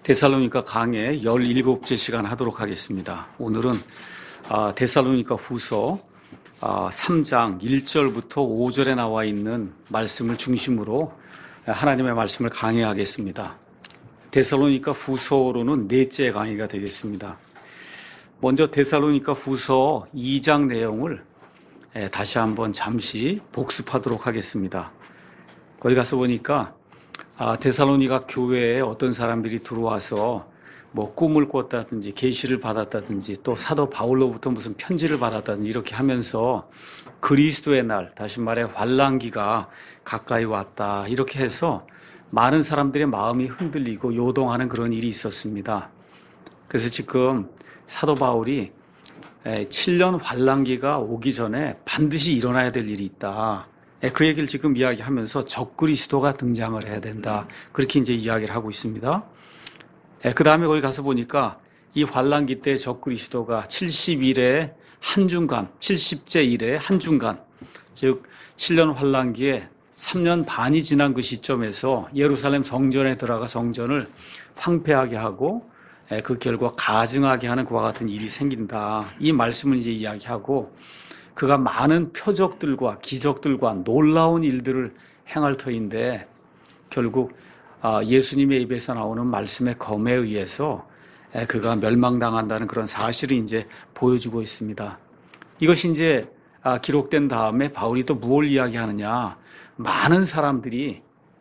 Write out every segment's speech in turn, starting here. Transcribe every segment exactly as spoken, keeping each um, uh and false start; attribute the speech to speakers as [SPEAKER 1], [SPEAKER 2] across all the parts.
[SPEAKER 1] 데살로니가 강의 열일곱째 시간 하도록 하겠습니다. 오늘은 데살로니가 후서 삼 장 일 절부터 오 절에 나와 있는 말씀을 중심으로 하나님의 말씀을 강의하겠습니다. 데살로니가 후서로는 넷째 강의가 되겠습니다. 먼저 데살로니가 후서 이 장 내용을 다시 한번 잠시 복습하도록 하겠습니다. 거기 가서 보니까 아, 데살로니가 교회에 어떤 사람들이 들어와서 뭐 꿈을 꿨다든지 계시를 받았다든지 또 사도 바울로부터 무슨 편지를 받았다든지 이렇게 하면서 그리스도의 날, 다시 말해 환난기가 가까이 왔다 이렇게 해서 많은 사람들의 마음이 흔들리고 요동하는 그런 일이 있었습니다. 그래서 지금 사도 바울이 칠 년 환난기가 오기 전에 반드시 일어나야 될 일이 있다. 그 얘기를 지금 이야기하면서 적그리스도가 등장을 해야 된다. 그렇게 이제 이야기를 하고 있습니다. 그 다음에 거기 가서 보니까 이 환난기 때 적그리스도가 칠십 일에 한중간, 칠십째 일에 한중간, 즉 칠 년 환난기에 삼 년 반이 지난 그 시점에서 예루살렘 성전에 들어가 성전을 황폐하게 하고 그 결과 가증하게 하는 그와 같은 일이 생긴다. 이 말씀을 이제 이야기하고 그가 많은 표적들과 기적들과 놀라운 일들을 행할 터인데 결국 예수님의 입에서 나오는 말씀의 검에 의해서 그가 멸망당한다는 그런 사실을 이제 보여주고 있습니다. 이것이 이제 기록된 다음에 바울이 또 무엇을 이야기하느냐. 많은 사람들이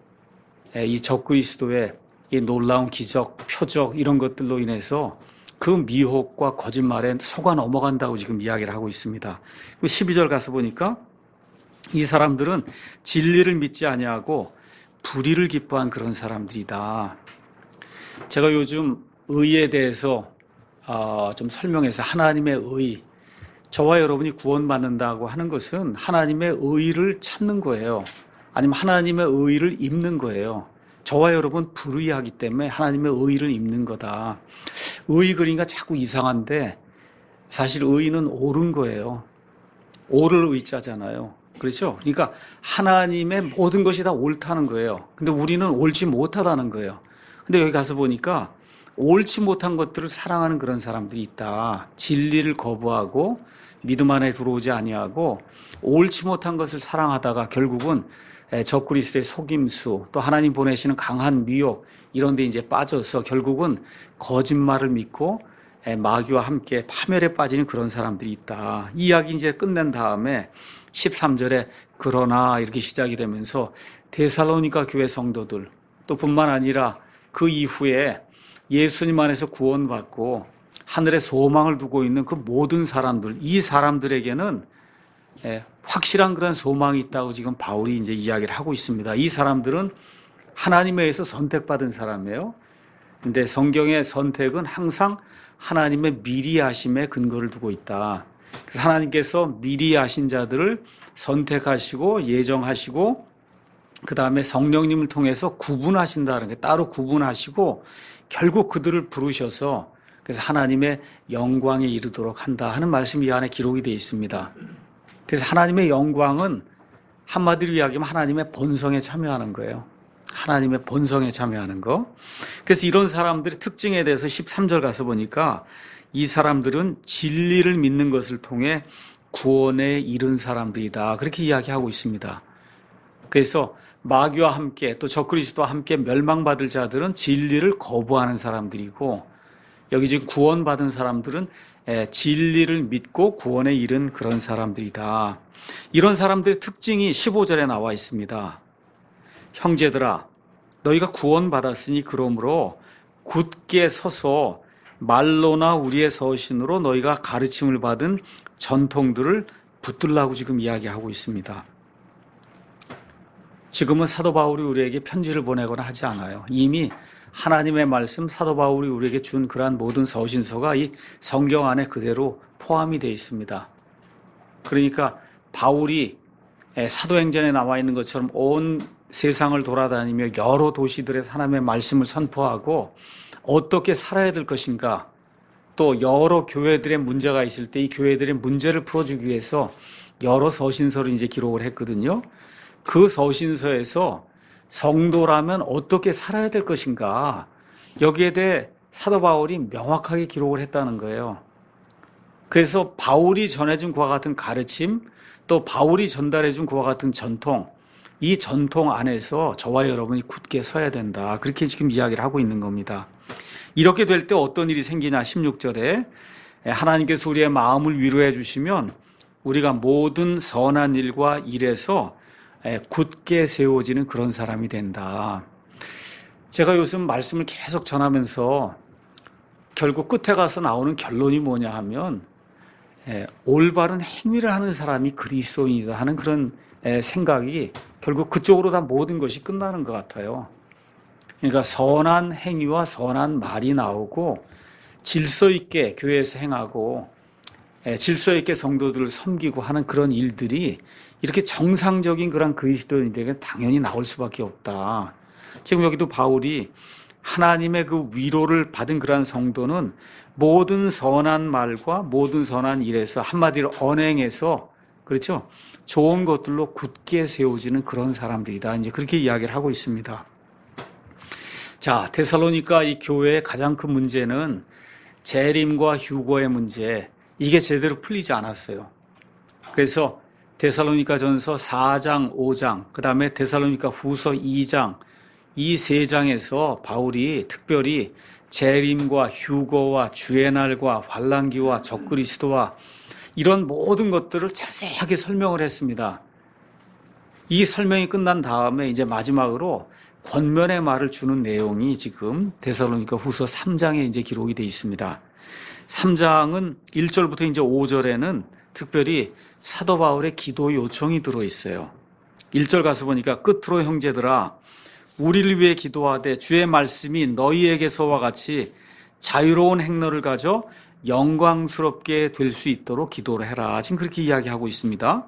[SPEAKER 1] 이 적그리스도의 이 놀라운 기적, 표적 이런 것들로 인해서 그 미혹과 거짓말에 속아 넘어간다고 지금 이야기를 하고 있습니다. 십이 절 가서 보니까 이 사람들은 진리를 믿지 아니하고 불의를 기뻐한 그런 사람들이다. 제가 요즘 의에 대해서 좀 설명해서 하나님의 의, 저와 여러분이 구원받는다고 하는 것은 하나님의 의를 찾는 거예요. 아니면 하나님의 의를 입는 거예요. 저와 여러분 불의하기 때문에 하나님의 의를 입는 거다. 의 그러니까 자꾸 이상한데 사실 의는 옳은 거예요. 옳을 의자잖아요. 그렇죠? 그러니까 하나님의 모든 것이 다 옳다는 거예요. 근데 우리는 옳지 못하다는 거예요. 근데 여기 가서 보니까 옳지 못한 것들을 사랑하는 그런 사람들이 있다. 진리를 거부하고 믿음 안에 들어오지 아니하고 옳지 못한 것을 사랑하다가 결국은 적그리스도의 속임수 또 하나님 보내시는 강한 미혹 이런 데 이제 빠져서 결국은 거짓말을 믿고 마귀와 함께 파멸에 빠지는 그런 사람들이 있다. 이 이야기 이제 끝낸 다음에 십삼 절에 그러나 이렇게 시작이 되면서 데살로니가 교회 성도들 또 뿐만 아니라 그 이후에 예수님 안에서 구원받고 하늘에 소망을 두고 있는 그 모든 사람들, 이 사람들에게는 확실한 그런 소망이 있다고 지금 바울이 이제 이야기를 하고 있습니다. 이 사람들은 하나님에 의해서 선택받은 사람이에요. 근데 성경의 선택은 항상 하나님의 미리 하심에 근거를 두고 있다. 그래서 하나님께서 미리 하신 자들을 선택하시고 예정하시고 그 다음에 성령님을 통해서 구분하신다는 게 따로 구분하시고 결국 그들을 부르셔서 그래서 하나님의 영광에 이르도록 한다 하는 말씀이 이 안에 기록이 되어 있습니다. 그래서 하나님의 영광은 한마디로 이야기하면 하나님의 본성에 참여하는 거예요. 하나님의 본성에 참여하는 거. 그래서 이런 사람들의 특징에 대해서 십삼 절 가서 보니까 이 사람들은 진리를 믿는 것을 통해 구원에 이른 사람들이다. 그렇게 이야기하고 있습니다. 그래서 마귀와 함께 또 적그리스도와 함께 멸망받을 자들은 진리를 거부하는 사람들이고 여기 지금 구원받은 사람들은 진리를 믿고 구원에 이른 그런 사람들이다. 이런 사람들의 특징이 십오 절에 나와 있습니다. 형제들아 너희가 구원받았으니 그러므로 굳게 서서 말로나 우리의 서신으로 너희가 가르침을 받은 전통들을 붙들라고 지금 이야기하고 있습니다. 지금은 사도 바울이 우리에게 편지를 보내거나 하지 않아요. 이미 하나님의 말씀 사도 바울이 우리에게 준 그러한 모든 서신서가 이 성경 안에 그대로 포함이 되어 있습니다. 그러니까 바울이 사도행전에 나와 있는 것처럼 온 세상을 돌아다니며 여러 도시들에서 하나님의 말씀을 선포하고 어떻게 살아야 될 것인가 또 여러 교회들의 문제가 있을 때 이 교회들의 문제를 풀어주기 위해서 여러 서신서를 이제 기록을 했거든요. 그 서신서에서 성도라면 어떻게 살아야 될 것인가 여기에 대해 사도 바울이 명확하게 기록을 했다는 거예요. 그래서 바울이 전해준 그와 같은 가르침, 또 바울이 전달해준 그와 같은 전통, 이 전통 안에서 저와 여러분이 굳게 서야 된다. 그렇게 지금 이야기를 하고 있는 겁니다. 이렇게 될 때 어떤 일이 생기냐? 십육 절에 하나님께서 우리의 마음을 위로해 주시면 우리가 모든 선한 일과 일에서 굳게 세워지는 그런 사람이 된다. 제가 요즘 말씀을 계속 전하면서 결국 끝에 가서 나오는 결론이 뭐냐 하면 올바른 행위를 하는 사람이 그리스도인이다 하는 그런 생각이 결국 그쪽으로 다 모든 것이 끝나는 것 같아요. 그러니까 선한 행위와 선한 말이 나오고 질서 있게 교회에서 행하고 질서 있게 성도들을 섬기고 하는 그런 일들이 이렇게 정상적인 그런 그리스도인들에게 당연히 나올 수밖에 없다. 지금 여기도 바울이 하나님의 그 위로를 받은 그러한 성도는 모든 선한 말과 모든 선한 일에서 한마디로 언행해서 그렇죠? 좋은 것들로 굳게 세워지는 그런 사람들이다. 이제 그렇게 이야기를 하고 있습니다. 자, 데살로니가 이 교회의 가장 큰 문제는 재림과 휴거의 문제, 이게 제대로 풀리지 않았어요. 그래서 데살로니가 전서 사 장, 오 장, 그 다음에 데살로니가 후서 이 장, 이 세 장에서 바울이 특별히 재림과 휴거와 주의 날과 환난기와 적그리스도와 이런 모든 것들을 자세하게 설명을 했습니다. 이 설명이 끝난 다음에 이제 마지막으로 권면의 말을 주는 내용이 지금 데살로니가 후서 삼 장에 이제 기록이 되어 있습니다. 삼 장은 일 절부터 이제 오 절에는 특별히 사도 바울의 기도 요청이 들어 있어요. 일 절 가서 보니까 끝으로 형제들아 우리를 위해 기도하되 주의 말씀이 너희에게서와 같이 자유로운 행로를 가져 영광스럽게 될 수 있도록 기도를 해라. 지금 그렇게 이야기하고 있습니다.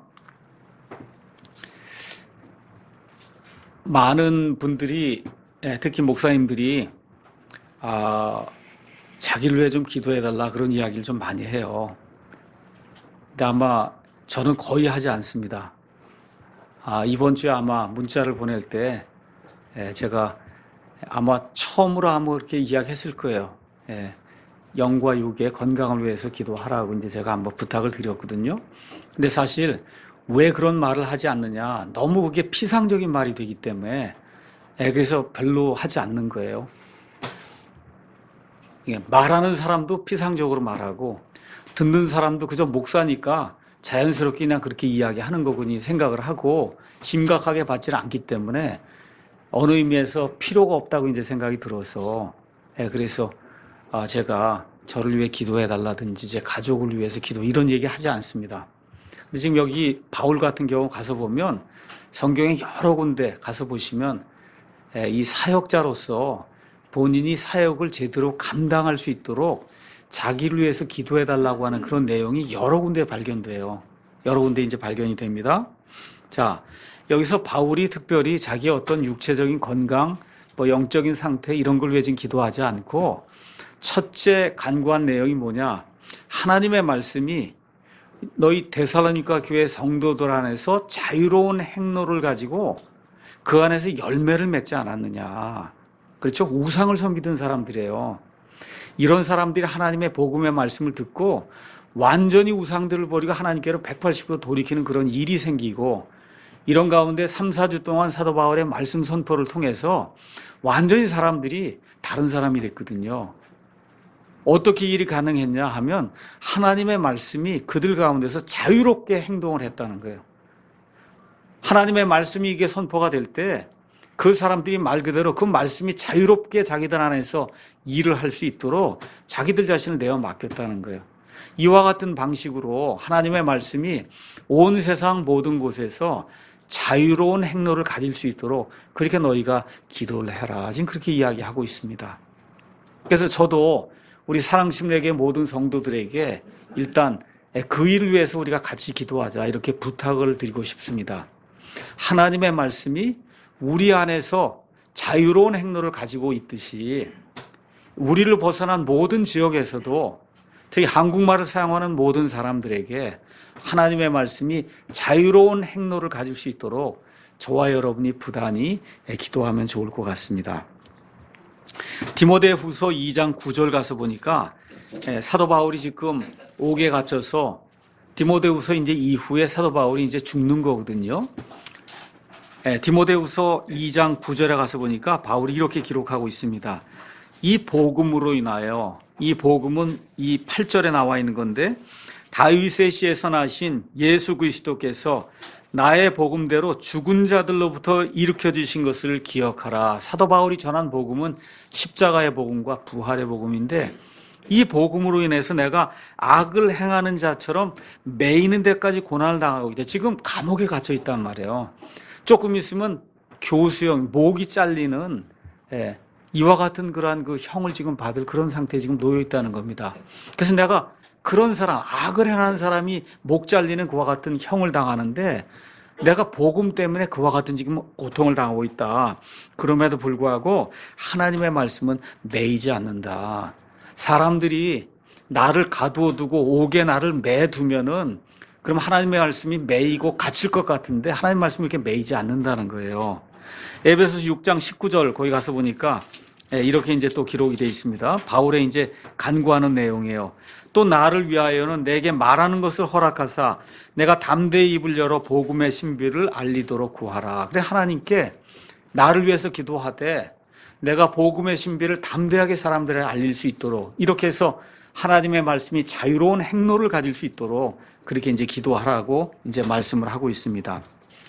[SPEAKER 1] 많은 분들이 특히 목사님들이 아, 자기를 위해 좀 기도해달라 그런 이야기를 좀 많이 해요. 근데 아마 저는 거의 하지 않습니다. 아, 이번 주에 아마 문자를 보낼 때 제가 아마 처음으로 아마 그렇게 이야기했을 거예요. 예, 영과 육의 건강을 위해서 기도하라고 이제 제가 한번 부탁을 드렸거든요. 근데 사실 왜 그런 말을 하지 않느냐? 너무 그게 피상적인 말이 되기 때문에 예, 그래서 별로 하지 않는 거예요. 예, 말하는 사람도 피상적으로 말하고 듣는 사람도 그저 목사니까 자연스럽게 그냥 그렇게 이야기하는 거군요 생각을 하고 심각하게 받지는 않기 때문에 어느 의미에서 필요가 없다고 이제 생각이 들어서 예, 그래서 아, 제가 저를 위해 기도해 달라든지 제 가족을 위해서 기도 이런 얘기 하지 않습니다. 근데 지금 여기 바울 같은 경우 가서 보면 성경에 여러 군데 가서 보시면 예, 이 사역자로서 본인이 사역을 제대로 감당할 수 있도록 자기를 위해서 기도해 달라고 하는 그런 내용이 여러 군데 발견돼요. 여러 군데 이제 발견이 됩니다. 자, 여기서 바울이 특별히 자기의 어떤 육체적인 건강, 뭐 영적인 상태 이런 걸 위해 지금 기도하지 않고 첫째 간구한 내용이 뭐냐? 하나님의 말씀이 너희 데살로니가 교회 성도들 안에서 자유로운 행로를 가지고 그 안에서 열매를 맺지 않았느냐? 그렇죠? 우상을 섬기던 사람들이에요. 이런 사람들이 하나님의 복음의 말씀을 듣고 완전히 우상들을 버리고 하나님께로 백팔십 도 돌이키는 그런 일이 생기고 이런 가운데 삼, 사 주 동안 사도 바울의 말씀 선포를 통해서 완전히 사람들이 다른 사람이 됐거든요. 어떻게 일이 가능했냐 하면 하나님의 말씀이 그들 가운데서 자유롭게 행동을 했다는 거예요. 하나님의 말씀이 이게 선포가 될 때 그 사람들이 말 그대로 그 말씀이 자유롭게 자기들 안에서 일을 할 수 있도록 자기들 자신을 내어 맡겼다는 거예요. 이와 같은 방식으로 하나님의 말씀이 온 세상 모든 곳에서 자유로운 행로를 가질 수 있도록 그렇게 너희가 기도를 해라. 지금 그렇게 이야기하고 있습니다. 그래서 저도 우리 사랑심례계 모든 성도들에게 일단 그 일을 위해서 우리가 같이 기도하자 이렇게 부탁을 드리고 싶습니다. 하나님의 말씀이 우리 안에서 자유로운 행로를 가지고 있듯이 우리를 벗어난 모든 지역에서도 특히 한국말을 사용하는 모든 사람들에게 하나님의 말씀이 자유로운 행로를 가질 수 있도록 저와 여러분이 부단히 기도하면 좋을 것 같습니다. 디모데후서 이 장 구 절 가서 보니까 사도 바울이 지금 옥에 갇혀서 디모데후서 이제 이후에 사도 바울이 이제 죽는 거거든요. 디모데후서 이 장 구 절에 가서 보니까 바울이 이렇게 기록하고 있습니다. 이 복음으로 인하여, 이 복음은 이 팔 절에 나와 있는 건데, 다윗의 씨에서 나신 예수 그리스도께서 나의 복음대로 죽은 자들로부터 일으켜 주신 것을 기억하라. 사도 바울이 전한 복음은 십자가의 복음과 부활의 복음인데, 이 복음으로 인해서 내가 악을 행하는 자처럼 매이는 데까지 고난을 당하고 있다. 지금 감옥에 갇혀 있단 말이에요. 조금 있으면 교수형, 목이 잘리는, 예, 이와 같은 그러한 그 형을 지금 받을 그런 상태에 지금 놓여 있다는 겁니다. 그래서 내가 그런 사람, 악을 행하는 사람이 목 잘리는 그와 같은 형을 당하는데, 내가 복음 때문에 그와 같은 지금 고통을 당하고 있다. 그럼에도 불구하고 하나님의 말씀은 매이지 않는다. 사람들이 나를 가두어 두고 옥에 나를 매두면은 그럼 하나님의 말씀이 매이고 갇힐 것 같은데 하나님의 말씀이 이렇게 매이지 않는다는 거예요. 에베소서 육 장 십구 절 거기 가서 보니까 이렇게 이제 또 기록이 되어 있습니다. 바울의 이제 간구하는 내용이에요. 또 나를 위하여는 내게 말하는 것을 허락하사 내가 담대히 입을 열어 복음의 신비를 알리도록 구하라. 그래 하나님께 나를 위해서 기도하되 내가 복음의 신비를 담대하게 사람들에게 알릴 수 있도록 이렇게 해서 하나님의 말씀이 자유로운 행로를 가질 수 있도록 그렇게 이제 기도하라고 이제 말씀을 하고 있습니다.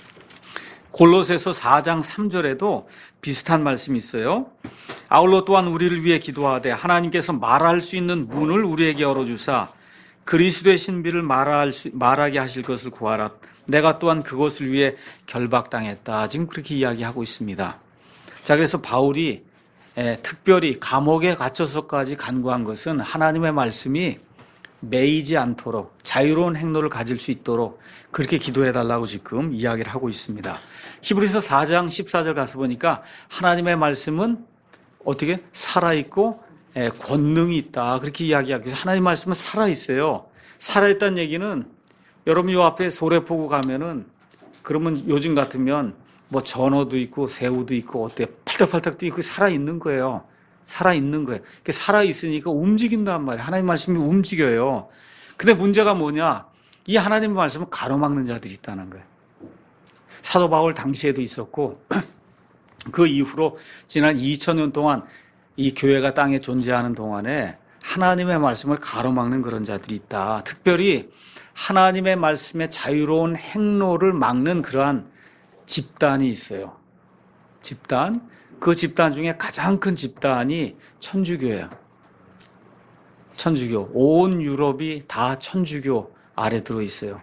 [SPEAKER 1] 골로새서 사 장 삼 절에도 비슷한 말씀이 있어요. 아울러 또한 우리를 위해 기도하되 하나님께서 말할 수 있는 문을 우리에게 열어주사 그리스도의 신비를 말할 수, 말하게 하실 것을 구하라. 내가 또한 그것을 위해 결박당했다. 지금 그렇게 이야기하고 있습니다. 자, 그래서 바울이 에, 특별히 감옥에 갇혀서까지 간구한 것은 하나님의 말씀이 매이지 않도록 자유로운 행로를 가질 수 있도록 그렇게 기도해달라고 지금 이야기를 하고 있습니다. 히브리서 사 장 십사 절 가서 보니까 하나님의 말씀은 어떻게 살아있고 에, 권능이 있다. 그렇게 이야기하고 하나님의 말씀은 살아있어요. 살아있다는 얘기는 여러분 요 앞에 소래포구 가면은 그러면 요즘 같으면 뭐 전어도 있고 새우도 있고 어때 팔딱팔딱 뛰고 살아있는 거예요. 살아있는 거예요. 살아있으니까 움직인단 말이에요. 하나님 말씀이 움직여요. 근데 문제가 뭐냐? 이 하나님의 말씀을 가로막는 자들이 있다는 거예요. 사도 바울 당시에도 있었고 그 이후로 지난 이천 년 동안 이 교회가 땅에 존재하는 동안에 하나님의 말씀을 가로막는 그런 자들이 있다. 특별히 하나님의 말씀의 자유로운 행로를 막는 그러한 집단이 있어요. 집단. 그 집단 중에 가장 큰 집단이 천주교예요. 천주교. 온 유럽이 다 천주교 아래 들어있어요.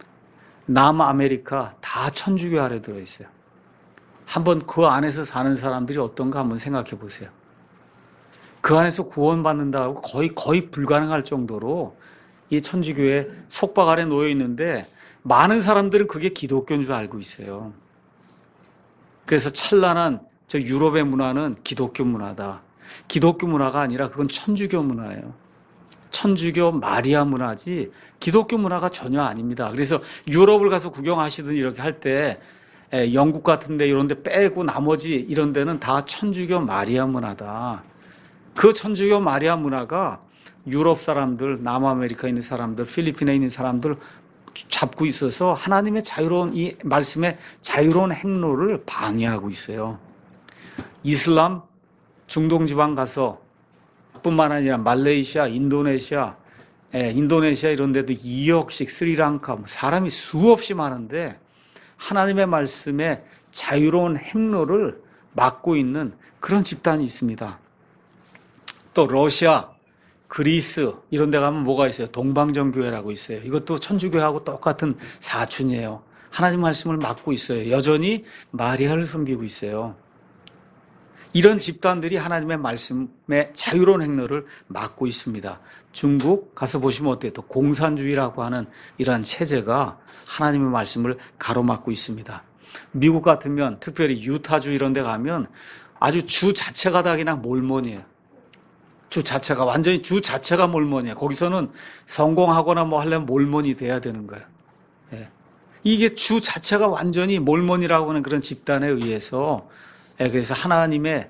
[SPEAKER 1] 남아메리카 다 천주교 아래 들어있어요. 한번 그 안에서 사는 사람들이 어떤가 한번 생각해 보세요. 그 안에서 구원받는다고 거의 거의 불가능할 정도로 이 천주교의 속박 아래 놓여 있는데 많은 사람들은 그게 기독교인 줄 알고 있어요. 그래서 찬란한 저 유럽의 문화는 기독교 문화다. 기독교 문화가 아니라 그건 천주교 문화예요. 천주교 마리아 문화지 기독교 문화가 전혀 아닙니다. 그래서 유럽을 가서 구경하시든 이렇게 할 때 영국 같은 데 이런 데 빼고 나머지 이런 데는 다 천주교 마리아 문화다. 그 천주교 마리아 문화가 유럽 사람들, 남아메리카에 있는 사람들, 필리핀에 있는 사람들 잡고 있어서 하나님의 자유로운 이 말씀의 자유로운 행로를 방해하고 있어요. 이슬람 중동 지방 가서 뿐만 아니라 말레이시아, 인도네시아, 예, 인도네시아 이런 데도 이억씩 스리랑카 사람이 수없이 많은데 하나님의 말씀의 자유로운 행로를 막고 있는 그런 집단이 있습니다. 또 러시아, 그리스 이런 데 가면 뭐가 있어요? 동방정교회라고 있어요. 이것도 천주교하고 똑같은 사춘이에요. 하나님 말씀을 막고 있어요. 여전히 마리아를 섬기고 있어요. 이런 집단들이 하나님의 말씀의 자유로운 행로를 막고 있습니다. 중국 가서 보시면 어때요? 또 공산주의라고 하는 이러한 체제가 하나님의 말씀을 가로막고 있습니다. 미국 같으면 특별히 유타주 이런 데 가면 아주 주 자체가 다 그냥 몰몬이에요. 주 자체가 완전히 주 자체가 몰몬이에요. 거기서는 성공하거나 뭐 하려면 몰몬이 돼야 되는 거예요. 예. 이게 주 자체가 완전히 몰몬이라고 하는 그런 집단에 의해서 예, 그래서 하나님의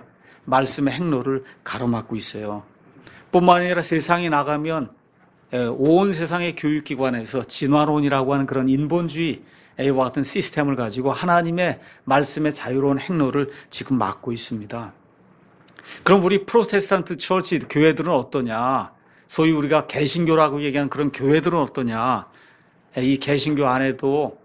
[SPEAKER 1] 말씀의 행로를 가로막고 있어요. 뿐만 아니라 세상에 나가면 온 세상의 교육기관에서 진화론이라고 하는 그런 인본주의와 같은 시스템을 가지고 하나님의 말씀의 자유로운 행로를 지금 막고 있습니다. 그럼 우리 프로테스탄트 처치 교회들은 어떠냐? 소위 우리가 개신교라고 얘기하는 그런 교회들은 어떠냐? 이 개신교 안에도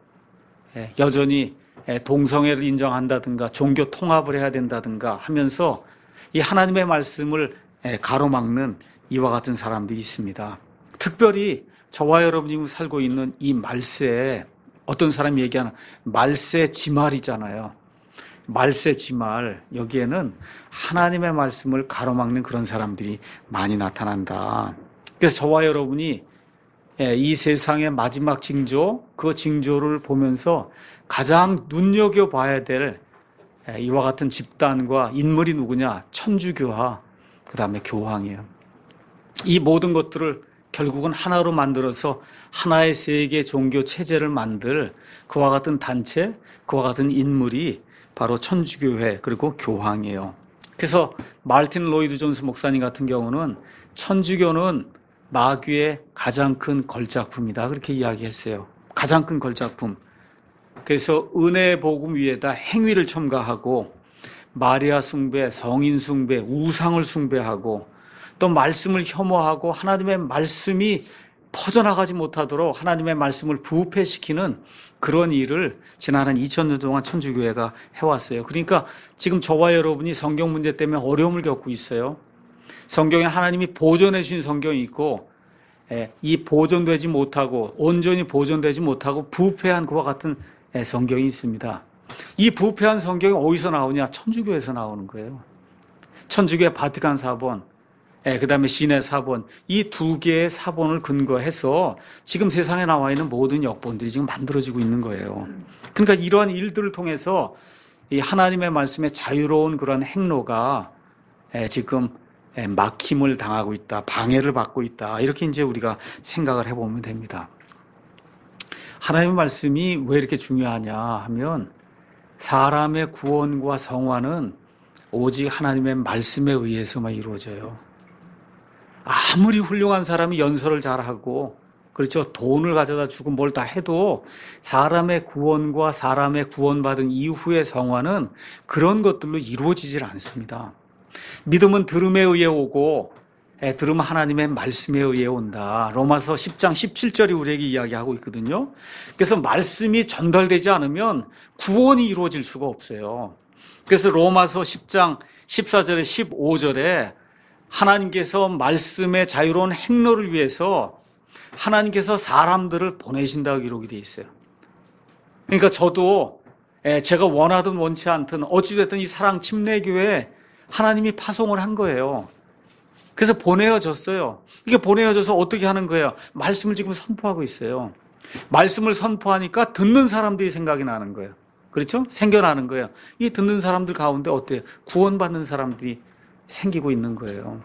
[SPEAKER 1] 여전히 동성애를 인정한다든가 종교 통합을 해야 된다든가 하면서 이 하나님의 말씀을 가로막는 이와 같은 사람들이 있습니다. 특별히 저와 여러분이 지금 살고 있는 이 말세, 어떤 사람이 얘기하는 말세 지말이잖아요. 말세 지말, 여기에는 하나님의 말씀을 가로막는 그런 사람들이 많이 나타난다. 그래서 저와 여러분이 이 세상의 마지막 징조, 그 징조를 보면서 가장 눈여겨봐야 될 이와 같은 집단과 인물이 누구냐? 천주교와 그 다음에 교황이에요. 이 모든 것들을 결국은 하나로 만들어서 하나의 세계 종교 체제를 만들 그와 같은 단체, 그와 같은 인물이 바로 천주교회 그리고 교황이에요. 그래서 마르틴 로이드 존스 목사님 같은 경우는 천주교는 마귀의 가장 큰 걸작품이다 그렇게 이야기했어요. 가장 큰 걸작품. 그래서 은혜의 복음 위에다 행위를 첨가하고 마리아 숭배, 성인 숭배, 우상을 숭배하고 또 말씀을 혐오하고 하나님의 말씀이 퍼져나가지 못하도록 하나님의 말씀을 부패시키는 그런 일을 지난 한 이천 년 동안 천주교회가 해왔어요. 그러니까 지금 저와 여러분이 성경 문제 때문에 어려움을 겪고 있어요. 성경에 하나님이 보존해 주신 성경이 있고 이 보존되지 못하고 온전히 보존되지 못하고 부패한 그와 같은 성경이 있습니다. 이 부패한 성경이 어디서 나오냐? 천주교에서 나오는 거예요. 천주교의 바티칸 사본, 그 다음에 시내 사본, 이 두 개의 사본을 근거해서 지금 세상에 나와 있는 모든 역본들이 지금 만들어지고 있는 거예요. 그러니까 이러한 일들을 통해서 이 하나님의 말씀의 자유로운 그런 행로가 지금 막힘을 당하고 있다, 방해를 받고 있다, 이렇게 이제 우리가 생각을 해보면 됩니다. 하나님의 말씀이 왜 이렇게 중요하냐 하면 사람의 구원과 성화는 오직 하나님의 말씀에 의해서만 이루어져요. 아무리 훌륭한 사람이 연설을 잘하고 그렇죠, 돈을 가져다 주고 뭘 다 해도 사람의 구원과 사람의 구원받은 이후의 성화는 그런 것들로 이루어지질 않습니다. 믿음은 들음에 의해 오고 들음은 하나님의 말씀에 의해 온다. 로마서 십 장 십칠 절이 우리에게 이야기하고 있거든요. 그래서 말씀이 전달되지 않으면 구원이 이루어질 수가 없어요. 그래서 로마서 십 장 십사 절에 십오 절에 하나님께서 말씀의 자유로운 행로를 위해서 하나님께서 사람들을 보내신다고 기록이 되어 있어요. 그러니까 저도 제가 원하든 원치 않든 어찌됐든 이 사랑 침례교회에 하나님이 파송을 한 거예요. 그래서 보내어졌어요. 이게 보내어져서 어떻게 하는 거예요? 말씀을 지금 선포하고 있어요. 말씀을 선포하니까 듣는 사람들이 생각이 나는 거예요. 그렇죠? 생겨나는 거예요. 이 듣는 사람들 가운데 어때요? 구원받는 사람들이 생기고 있는 거예요.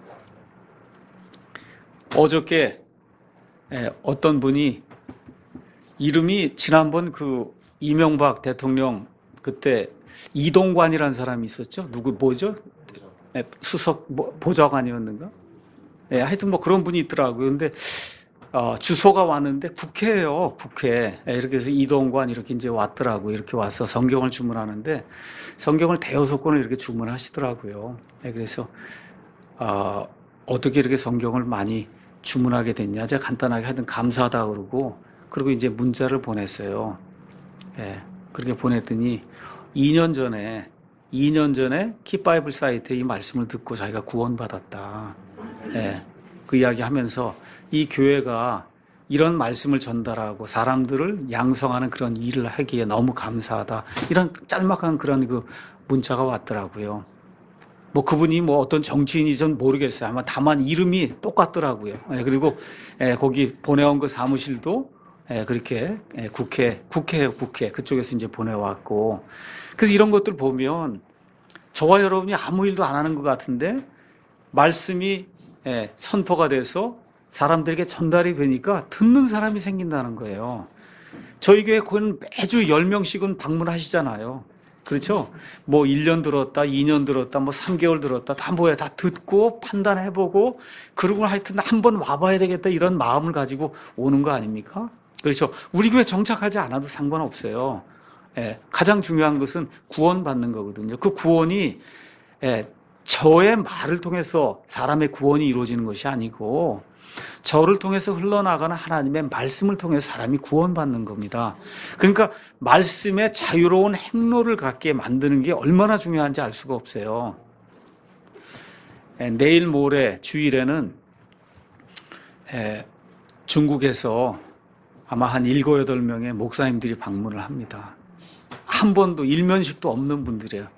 [SPEAKER 1] 어저께 어떤 분이 이름이 지난번 그 이명박 대통령 그때 이동관이라는 사람이 있었죠. 누구 뭐죠? 수석 뭐, 보좌관이었는가? 예, 하여튼 뭐 그런 분이 있더라고요. 근데 어, 주소가 왔는데 국회예요. 국회. 예, 이렇게 해서 이동관 이렇게 이제 왔더라고요. 이렇게 와서 성경을 주문하는데 성경을 대여섯 권을 이렇게 주문하시더라고요. 예, 그래서 어, 어떻게 이렇게 성경을 많이 주문하게 됐냐? 제가 간단하게 하여튼 감사하다 그러고 그리고 이제 문자를 보냈어요. 예, 그렇게 보냈더니 이 년 전에 이 년 전에 킵바이블 사이트에 이 말씀을 듣고 자기가 구원받았다. 예, 그 이야기 하면서 이 교회가 이런 말씀을 전달하고 사람들을 양성하는 그런 일을 하기에 너무 감사하다. 이런 짤막한 그런 그 문자가 왔더라고요. 뭐 그분이 뭐 어떤 정치인인지 전 모르겠어요. 아마 다만 이름이 똑같더라고요. 예, 그리고 예, 거기 보내온 그 사무실도 예, 그렇게 예, 국회, 국회예요, 국회. 그쪽에서 이제 보내왔고. 그래서 이런 것들 보면 저와 여러분이 아무 일도 안 하는 것 같은데 말씀이 예, 선포가 돼서 사람들에게 전달이 되니까 듣는 사람이 생긴다는 거예요. 저희 교회 거기는 매주 열 명씩은 방문하시잖아요. 그렇죠? 뭐 일 년 들었다, 이 년 들었다, 뭐 삼 개월 들었다, 다 뭐야, 다 듣고 판단해보고, 그러고 하여튼 한번 와봐야 되겠다, 이런 마음을 가지고 오는 거 아닙니까? 그렇죠? 우리 교회 정착하지 않아도 상관없어요. 예, 가장 중요한 것은 구원받는 거거든요. 그 구원이, 예, 저의 말을 통해서 사람의 구원이 이루어지는 것이 아니고, 저를 통해서 흘러나가는 하나님의 말씀을 통해서 사람이 구원받는 겁니다. 그러니까 말씀에 자유로운 행로를 갖게 만드는 게 얼마나 중요한지 알 수가 없어요. 내일 모레 주일에는 중국에서 아마 한 일곱, 여덟 명의 목사님들이 방문을 합니다. 한 번도 일면식도 없는 분들이에요.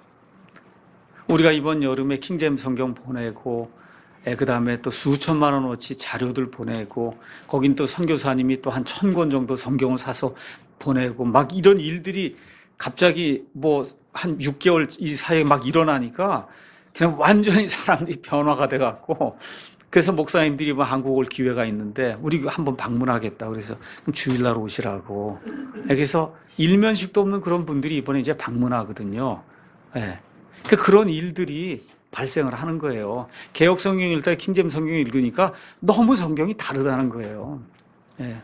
[SPEAKER 1] 우리가 이번 여름에 킹제임스 성경 보내고 그 다음에 또 수천만 원어치 자료들 보내고, 거긴 또 선교사님이 또 한 천 권 정도 성경을 사서 보내고, 막 이런 일들이 갑자기 뭐 한 육 개월 이 사이에 막 일어나니까 그냥 완전히 사람들이 변화가 돼갖고, 그래서 목사님들이 뭐 한국 올 기회가 있는데 우리 한번 방문하겠다. 그래서 그럼 주일날 오시라고. 그래서 일면식도 없는 그런 분들이 이번에 이제 방문하거든요. 네. 그런 일들이 발생을 하는 거예요. 개혁 성경 읽을 때 킹제임스 성경 읽으니까 너무 성경이 다르다는 거예요. 예.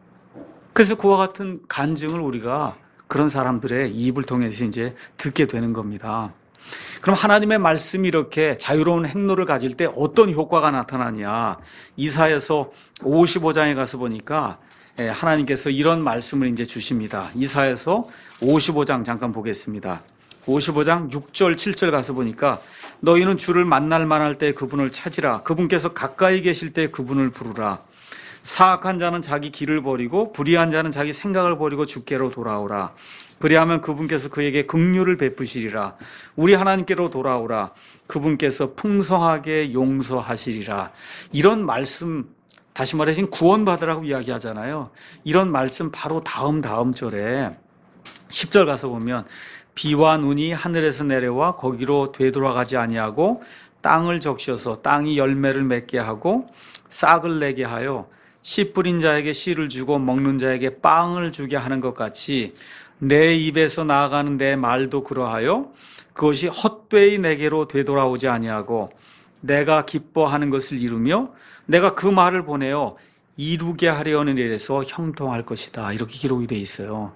[SPEAKER 1] 그래서 그와 같은 간증을 우리가 그런 사람들의 입을 통해서 이제 듣게 되는 겁니다. 그럼 하나님의 말씀이 이렇게 자유로운 행로를 가질 때 어떤 효과가 나타나냐? 이사야서 오십오 장에 가서 보니까 하나님께서 이런 말씀을 이제 주십니다. 이사야서 오십오 장 잠깐 보겠습니다. 오십오 장 육 절 칠 절 가서 보니까 너희는 주를 만날 만할 때 그분을 찾으라. 그분께서 가까이 계실 때 그분을 부르라. 사악한 자는 자기 길을 버리고 불의한 자는 자기 생각을 버리고 주께로 돌아오라. 그리하면 그분께서 그에게 긍휼을 베푸시리라. 우리 하나님께로 돌아오라. 그분께서 풍성하게 용서하시리라. 이런 말씀, 다시 말해 지금 구원받으라고 이야기하잖아요. 이런 말씀 바로 다음 다음 절에 십 절 가서 보면 비와 눈이 하늘에서 내려와 거기로 되돌아가지 아니하고 땅을 적셔서 땅이 열매를 맺게 하고 싹을 내게 하여 씨 뿌린 자에게 씨를 주고 먹는 자에게 빵을 주게 하는 것 같이 내 입에서 나아가는 내 말도 그러하여 그것이 헛되이 내게로 되돌아오지 아니하고 내가 기뻐하는 것을 이루며 내가 그 말을 보내어 이루게 하려는 일에서 형통할 것이다. 이렇게 기록이 돼 있어요.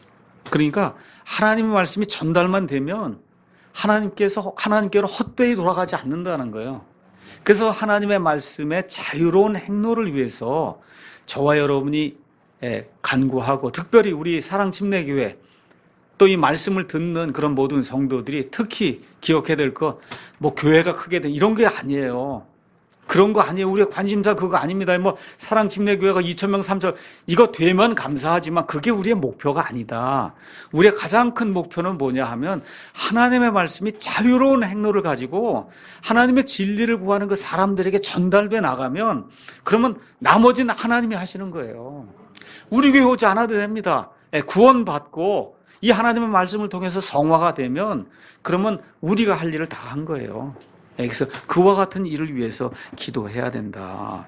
[SPEAKER 1] 그러니까 하나님의 말씀이 전달만 되면 하나님께서 하나님께로 헛되이 돌아가지 않는다는 거예요. 그래서 하나님의 말씀의 자유로운 행로를 위해서 저와 여러분이 간구하고, 특별히 우리 사랑침례교회 또 이 말씀을 듣는 그런 모든 성도들이 특히 기억해야 될 거, 뭐 교회가 크게 된 이런 게 아니에요. 그런 거 아니에요. 우리의 관심사 그거 아닙니다. 뭐 사랑침례교회가 이천 명, 삼천 이거 되면 감사하지만 그게 우리의 목표가 아니다. 우리의 가장 큰 목표는 뭐냐 하면 하나님의 말씀이 자유로운 행로를 가지고 하나님의 진리를 구하는 그 사람들에게 전달돼 나가면 그러면 나머지는 하나님이 하시는 거예요. 우리 교회 오지 않아도 됩니다. 구원받고 이 하나님의 말씀을 통해서 성화가 되면 그러면 우리가 할 일을 다 한 거예요. 그래서 그와 같은 일을 위해서 기도해야 된다.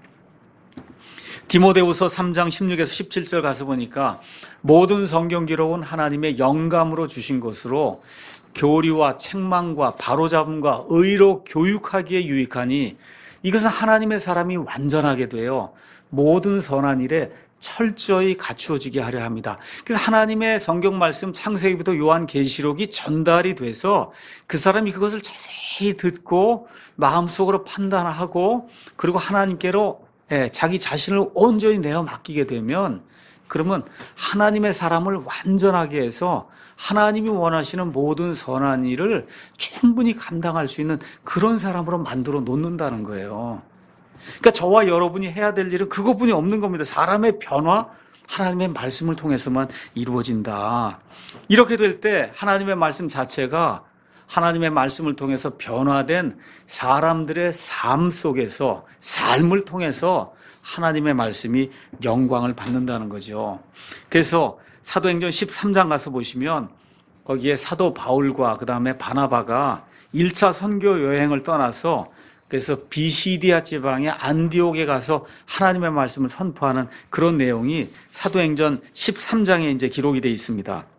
[SPEAKER 1] 디모데후서 삼 장 십육에서 십칠 절 가서 보니까 모든 성경 기록은 하나님의 영감으로 주신 것으로 교리와 책망과 바로잡음과 의로 교육하기에 유익하니 이것은 하나님의 사람이 완전하게 되어 모든 선한 일에 철저히 갖추어지게 하려 합니다. 그래서 하나님의 성경 말씀 창세기부터 요한계시록이 전달이 돼서 그 사람이 그것을 자세히 듣고 마음속으로 판단하고 그리고 하나님께로 자기 자신을 온전히 내어 맡기게 되면 그러면 하나님의 사람을 완전하게 해서 하나님이 원하시는 모든 선한 일을 충분히 감당할 수 있는 그런 사람으로 만들어 놓는다는 거예요. 그러니까 저와 여러분이 해야 될 일은 그것뿐이 없는 겁니다. 사람의 변화, 하나님의 말씀을 통해서만 이루어진다. 이렇게 될 때 하나님의 말씀 자체가 하나님의 말씀을 통해서 변화된 사람들의 삶 속에서 삶을 통해서 하나님의 말씀이 영광을 받는다는 거죠. 그래서 사도행전 십삼 장 가서 보시면 거기에 사도 바울과 그 다음에 바나바가 일 차 선교 여행을 떠나서 그래서 비시디아 지방의 안디옥에 가서 하나님의 말씀을 선포하는 그런 내용이 사도행전 십삼 장에 이제 기록이 되어 있습니다.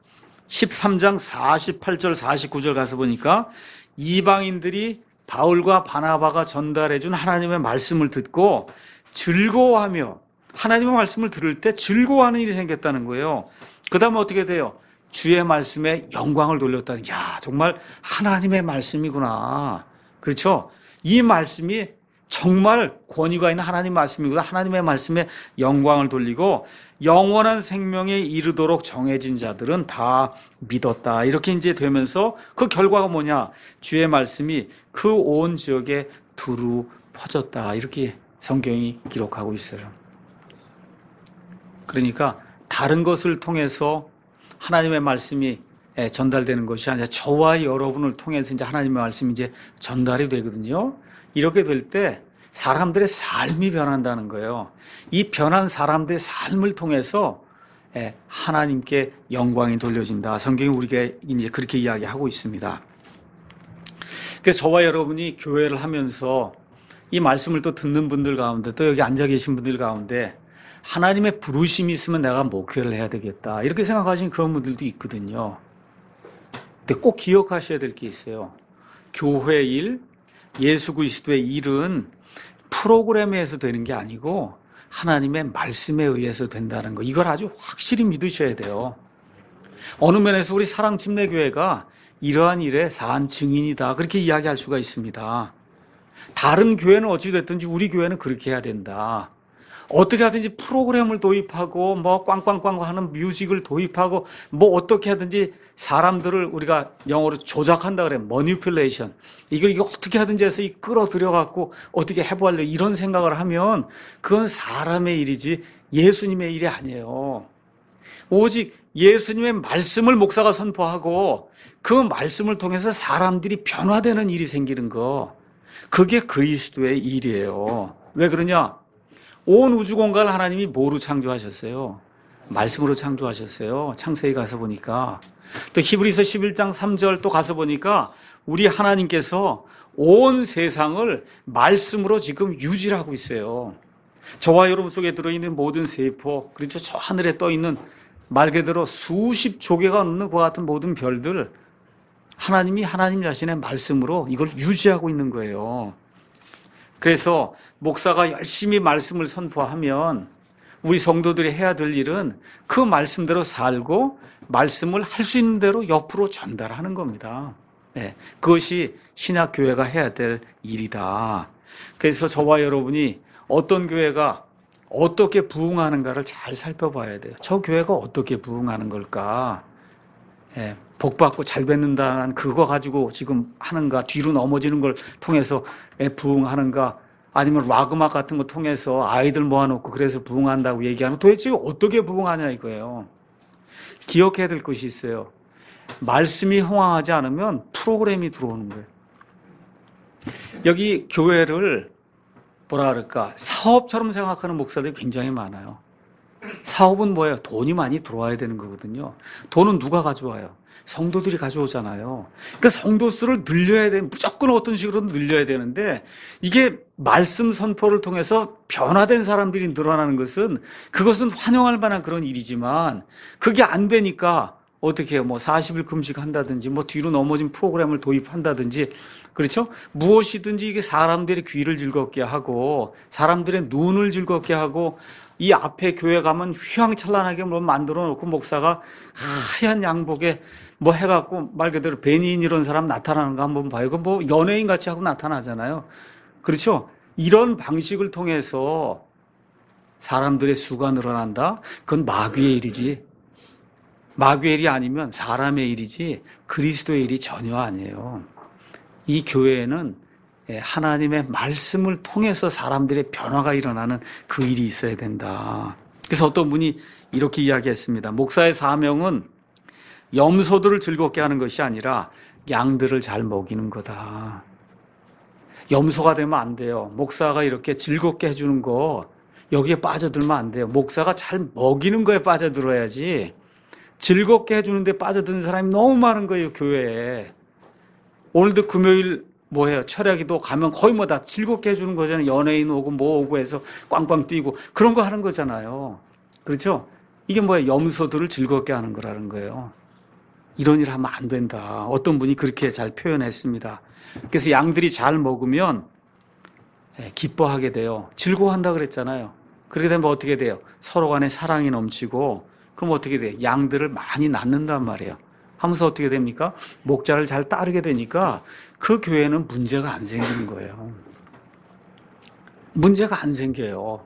[SPEAKER 1] 십삼 장 사십팔 절 사십구 절 가서 보니까 이방인들이 바울과 바나바가 전달해 준 하나님의 말씀을 듣고 즐거워하며 하나님의 말씀을 들을 때 즐거워하는 일이 생겼다는 거예요. 그 다음에 어떻게 돼요? 주의 말씀에 영광을 돌렸다는, 야, 정말 하나님의 말씀이구나. 그렇죠? 이 말씀이 정말 권위가 있는 하나님 말씀이구나. 하나님의 말씀에 영광을 돌리고 영원한 생명에 이르도록 정해진 자들은 다 믿었다. 이렇게 이제 되면서 그 결과가 뭐냐? 주의 말씀이 그 온 지역에 두루 퍼졌다. 이렇게 성경이 기록하고 있어요. 그러니까 다른 것을 통해서 하나님의 말씀이 전달되는 것이 아니라 저와 여러분을 통해서 이제 하나님의 말씀이 이제 전달이 되거든요. 이렇게 될 때 사람들의 삶이 변한다는 거예요. 이 변한 사람들의 삶을 통해서 하나님께 영광이 돌려진다. 성경이 우리가 이제 그렇게 이야기하고 있습니다. 그래서 저와 여러분이 교회를 하면서 이 말씀을 또 듣는 분들 가운데 또 여기 앉아 계신 분들 가운데 하나님의 부르심이 있으면 내가 목회를 해야 되겠다. 이렇게 생각하시는 그런 분들도 있거든요. 근데 꼭 기억하셔야 될 게 있어요. 교회 일, 예수 그리스도의 일은 프로그램에 의해서 되는 게 아니고 하나님의 말씀에 의해서 된다는 거. 이걸 아주 확실히 믿으셔야 돼요. 어느 면에서 우리 사랑침례교회가 이러한 일의 사한 증인이다. 그렇게 이야기할 수가 있습니다. 다른 교회는 어찌 됐든지 우리 교회는 그렇게 해야 된다. 어떻게 하든지 프로그램을 도입하고 뭐 꽝꽝꽝 하는 뮤직을 도입하고 뭐 어떻게 하든지 사람들을 우리가 영어로 조작한다 그래요. manipulation. 이걸 이거 어떻게 하든지 해서 이 끌어들여 갖고 어떻게 해보려 이런 생각을 하면 그건 사람의 일이지 예수님의 일이 아니에요. 오직 예수님의 말씀을 목사가 선포하고 그 말씀을 통해서 사람들이 변화되는 일이 생기는 거. 그게 그리스도의 일이에요. 왜 그러냐? 온 우주 공간을 하나님이 뭐로 창조하셨어요? 말씀으로 창조하셨어요. 창세기 가서 보니까. 또 히브리서 십일 장 삼 절 또 가서 보니까 우리 하나님께서 온 세상을 말씀으로 지금 유지를 하고 있어요. 저와 여러분 속에 들어있는 모든 세포, 그렇죠? 저 하늘에 떠있는 말 그대로 수십 조개가 넘는 것 같은 모든 별들, 하나님이 하나님 자신의 말씀으로 이걸 유지하고 있는 거예요. 그래서 목사가 열심히 말씀을 선포하면 우리 성도들이 해야 될 일은 그 말씀대로 살고 말씀을 할 수 있는 대로 옆으로 전달하는 겁니다. 네, 그것이 신약교회가 해야 될 일이다. 그래서 저와 여러분이 어떤 교회가 어떻게 부흥하는가를 잘 살펴봐야 돼요. 저 교회가 어떻게 부흥하는 걸까? 네, 복받고 잘 뵙는다는 그거 가지고 지금 하는가? 뒤로 넘어지는 걸 통해서 부흥하는가? 아니면 락 음악 같은 거 통해서 아이들 모아놓고 그래서 부흥한다고 얘기하는 도대체 어떻게 부흥하냐 이거예요. 기억해야 될 것이 있어요. 말씀이 흥황하지 않으면 프로그램이 들어오는 거예요. 여기 교회를 뭐라 그럴까 사업처럼 생각하는 목사들이 굉장히 많아요. 사업은 뭐예요? 돈이 많이 들어와야 되는 거거든요. 돈은 누가 가져와요? 성도들이 가져오잖아요. 그러니까 성도 수를 늘려야 돼. 무조건 어떤 식으로 늘려야 되는데 이게 말씀 선포를 통해서 변화된 사람들이 늘어나는 것은 그것은 환영할 만한 그런 일이지만 그게 안 되니까 어떻게 해요? 뭐 사십 일 금식 한다든지 뭐 뒤로 넘어진 프로그램을 도입한다든지 그렇죠? 무엇이든지 이게 사람들의 귀를 즐겁게 하고 사람들의 눈을 즐겁게 하고 이 앞에 교회 가면 휘황찬란하게 뭐 만들어 놓고 목사가 하얀 양복에 뭐 해갖고 말 그대로 베니인 이런 사람 나타나는 거 한번 봐요. 그 뭐 연예인 같이 하고 나타나잖아요. 그렇죠? 이런 방식을 통해서 사람들의 수가 늘어난다? 그건 마귀의 일이지. 마귀의 일이 아니면 사람의 일이지 그리스도의 일이 전혀 아니에요. 이 교회에는 하나님의 말씀을 통해서 사람들의 변화가 일어나는 그 일이 있어야 된다. 그래서 어떤 분이 이렇게 이야기했습니다. 목사의 사명은 염소들을 즐겁게 하는 것이 아니라 양들을 잘 먹이는 거다. 염소가 되면 안 돼요. 목사가 이렇게 즐겁게 해주는 거 여기에 빠져들면 안 돼요. 목사가 잘 먹이는 거에 빠져들어야지 즐겁게 해주는 데 빠져드는 사람이 너무 많은 거예요. 교회에. 오늘도 금요일 뭐해요? 철야기도 가면 거의 뭐 다 즐겁게 해주는 거잖아요. 연예인 오고 뭐 오고 해서 꽝꽝 뛰고 그런 거 하는 거잖아요. 그렇죠? 이게 뭐예요? 염소들을 즐겁게 하는 거라는 거예요. 이런 일 하면 안 된다. 어떤 분이 그렇게 잘 표현했습니다. 그래서 양들이 잘 먹으면 기뻐하게 돼요. 즐거워한다 그랬잖아요. 그렇게 되면 어떻게 돼요? 서로 간에 사랑이 넘치고, 그럼 어떻게 돼요? 양들을 많이 낳는단 말이에요. 하면서 어떻게 됩니까? 목자를 잘 따르게 되니까 그 교회는 문제가 안 생기는 거예요. 문제가 안 생겨요.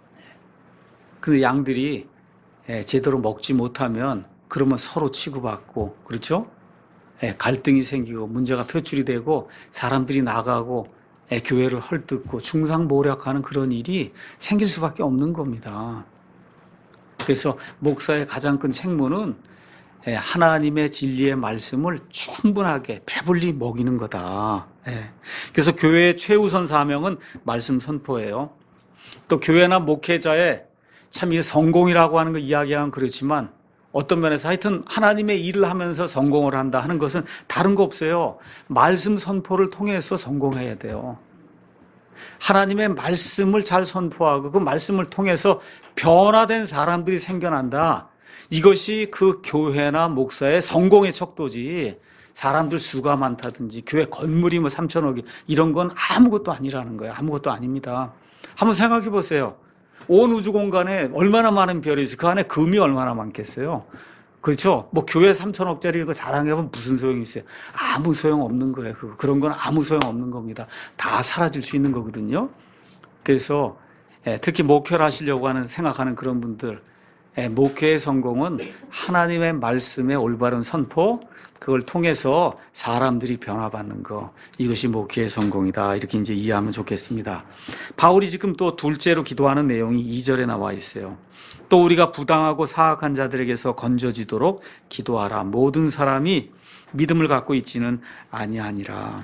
[SPEAKER 1] 근데 양들이 제대로 먹지 못하면 그러면 서로 치고받고, 그렇죠? 갈등이 생기고 문제가 표출이 되고 사람들이 나가고 교회를 헐뜯고 중상모략하는 그런 일이 생길 수밖에 없는 겁니다. 그래서 목사의 가장 큰 책무는 하나님의 진리의 말씀을 충분하게 배불리 먹이는 거다. 그래서 교회의 최우선 사명은 말씀 선포예요. 또 교회나 목회자의 참 이 성공이라고 하는 거 이야기하면 그렇지만 어떤 면에서 하여튼 하나님의 일을 하면서 성공을 한다 하는 것은 다른 거 없어요. 말씀 선포를 통해서 성공해야 돼요. 하나님의 말씀을 잘 선포하고 그 말씀을 통해서 변화된 사람들이 생겨난다. 이것이 그 교회나 목사의 성공의 척도지, 사람들 수가 많다든지 교회 건물이 뭐 삼천억이 이런 건 아무것도 아니라는 거예요. 아무것도 아닙니다. 한번 생각해 보세요. 온 우주 공간에 얼마나 많은 별이 있어요. 그 안에 금이 얼마나 많겠어요. 그렇죠? 뭐 교회 삼천억짜리 이거 자랑해보면 무슨 소용이 있어요? 아무 소용 없는 거예요. 그런 건 아무 소용 없는 겁니다. 다 사라질 수 있는 거거든요. 그래서 특히 목회를 하시려고 하는 생각하는 그런 분들, 목회의 성공은 하나님의 말씀의 올바른 선포, 그걸 통해서 사람들이 변화받는 거, 이것이 목회의 성공이다. 이렇게 이제 이해하면 좋겠습니다. 바울이 지금 또 둘째로 기도하는 내용이 이 절에 나와 있어요. 또 우리가 부당하고 사악한 자들에게서 건져지도록 기도하라. 모든 사람이 믿음을 갖고 있지는 아니하니라.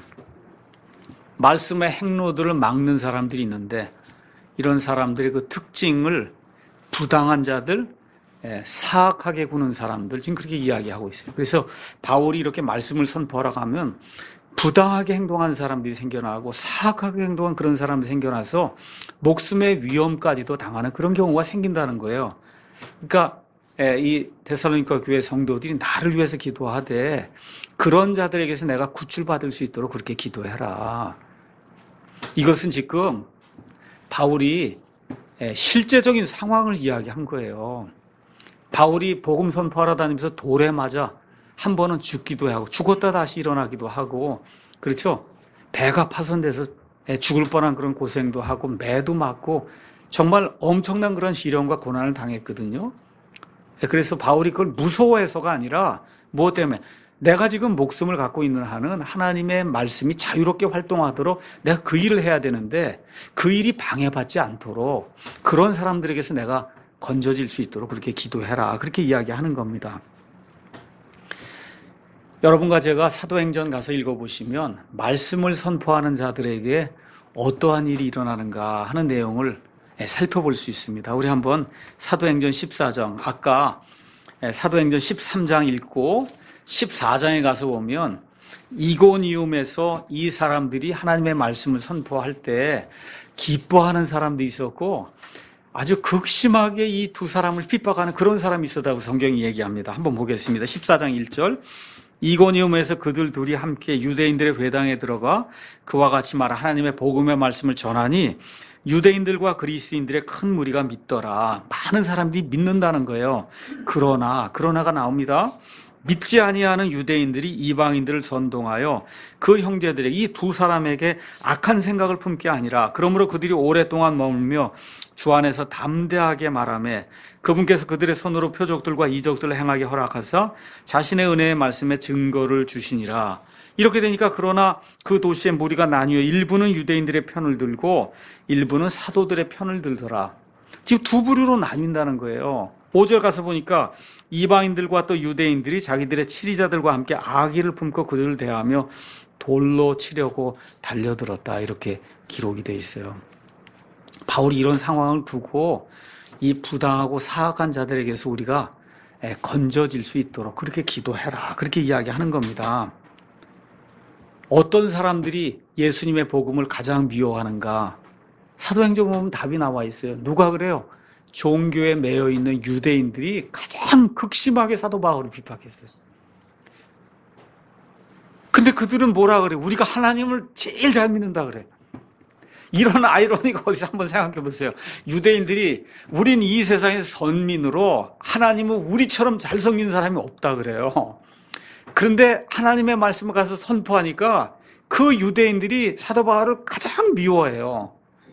[SPEAKER 1] 말씀의 행로들을 막는 사람들이 있는데 이런 사람들의 그 특징을 부당한 자들, 사악하게 구는 사람들, 지금 그렇게 이야기하고 있어요. 그래서 바울이 이렇게 말씀을 선포하라고 하면 부당하게 행동한 사람들이 생겨나고 사악하게 행동한 그런 사람들이 생겨나서 목숨의 위험까지도 당하는 그런 경우가 생긴다는 거예요. 그러니까 이 데살로니가 교회 성도들이 나를 위해서 기도하되 그런 자들에게서 내가 구출받을 수 있도록 그렇게 기도해라. 이것은 지금 바울이 실제적인 상황을 이야기한 거예요. 바울이 복음 선포하러 다니면서 돌에 맞아 한 번은 죽기도 하고 죽었다 다시 일어나기도 하고, 그렇죠? 배가 파손돼서 죽을 뻔한 그런 고생도 하고 매도 맞고 정말 엄청난 그런 시련과 고난을 당했거든요. 그래서 바울이 그걸 무서워해서가 아니라 무엇 때문에? 내가 지금 목숨을 갖고 있는 한은 하나님의 말씀이 자유롭게 활동하도록 내가 그 일을 해야 되는데 그 일이 방해받지 않도록 그런 사람들에게서 내가 건져질 수 있도록 그렇게 기도해라. 그렇게 이야기하는 겁니다. 여러분과 제가 사도행전 가서 읽어보시면 말씀을 선포하는 자들에게 어떠한 일이 일어나는가 하는 내용을 살펴볼 수 있습니다. 우리 한번 사도행전 십사 장, 아까 사도행전 십삼 장 읽고 십사 장에 가서 보면 이고니움에서 이 사람들이 하나님의 말씀을 선포할 때 기뻐하는 사람도 있었고 아주 극심하게 이 두 사람을 핍박하는 그런 사람이 있었다고 성경이 얘기합니다. 한번 보겠습니다. 십사 장 일 절. 이고니움에서 그들 둘이 함께 유대인들의 회당에 들어가 그와 같이 말하 하나님의 복음의 말씀을 전하니 유대인들과 그리스인들의 큰 무리가 믿더라. 많은 사람들이 믿는다는 거예요. 그러나 그러나가 나옵니다. 믿지 아니하는 유대인들이 이방인들을 선동하여 그 형제들에게 이 두 사람에게 악한 생각을 품게 아니라 그러므로 그들이 오랫동안 머물며 주 안에서 담대하게 말하며 그분께서 그들의 손으로 표적들과 이적들을 행하게 허락하사 자신의 은혜의 말씀에 증거를 주시니라. 이렇게 되니까 그러나 그 도시의 무리가 나뉘어 일부는 유대인들의 편을 들고 일부는 사도들의 편을 들더라. 지금 두 부류로 나뉜다는 거예요. 오 절 가서 보니까 이방인들과 또 유대인들이 자기들의 치리자들과 함께 악의를 품고 그들을 대하며 돌로 치려고 달려들었다. 이렇게 기록이 되어 있어요. 바울이 이런 상황을 두고 이 부당하고 사악한 자들에게서 우리가 건져질 수 있도록 그렇게 기도해라. 그렇게 이야기하는 겁니다. 어떤 사람들이 예수님의 복음을 가장 미워하는가? 사도행전 보면 답이 나와 있어요. 누가 그래요? 종교에 매여 있는 유대인들이 가장 극심하게 사도 바울을 비판했어요. 근데 그들은 뭐라 그래? 우리가 하나님을 제일 잘 믿는다 그래. 이런 아이러니가 어디서 한번 생각해 보세요. 유대인들이 우린 이 세상에서 선민으로 하나님은 우리처럼 잘 섬기는 사람이 없다 그래요. 그런데 하나님의 말씀을 가서 선포하니까 그 유대인들이 사도 바울을 가장 미워해요.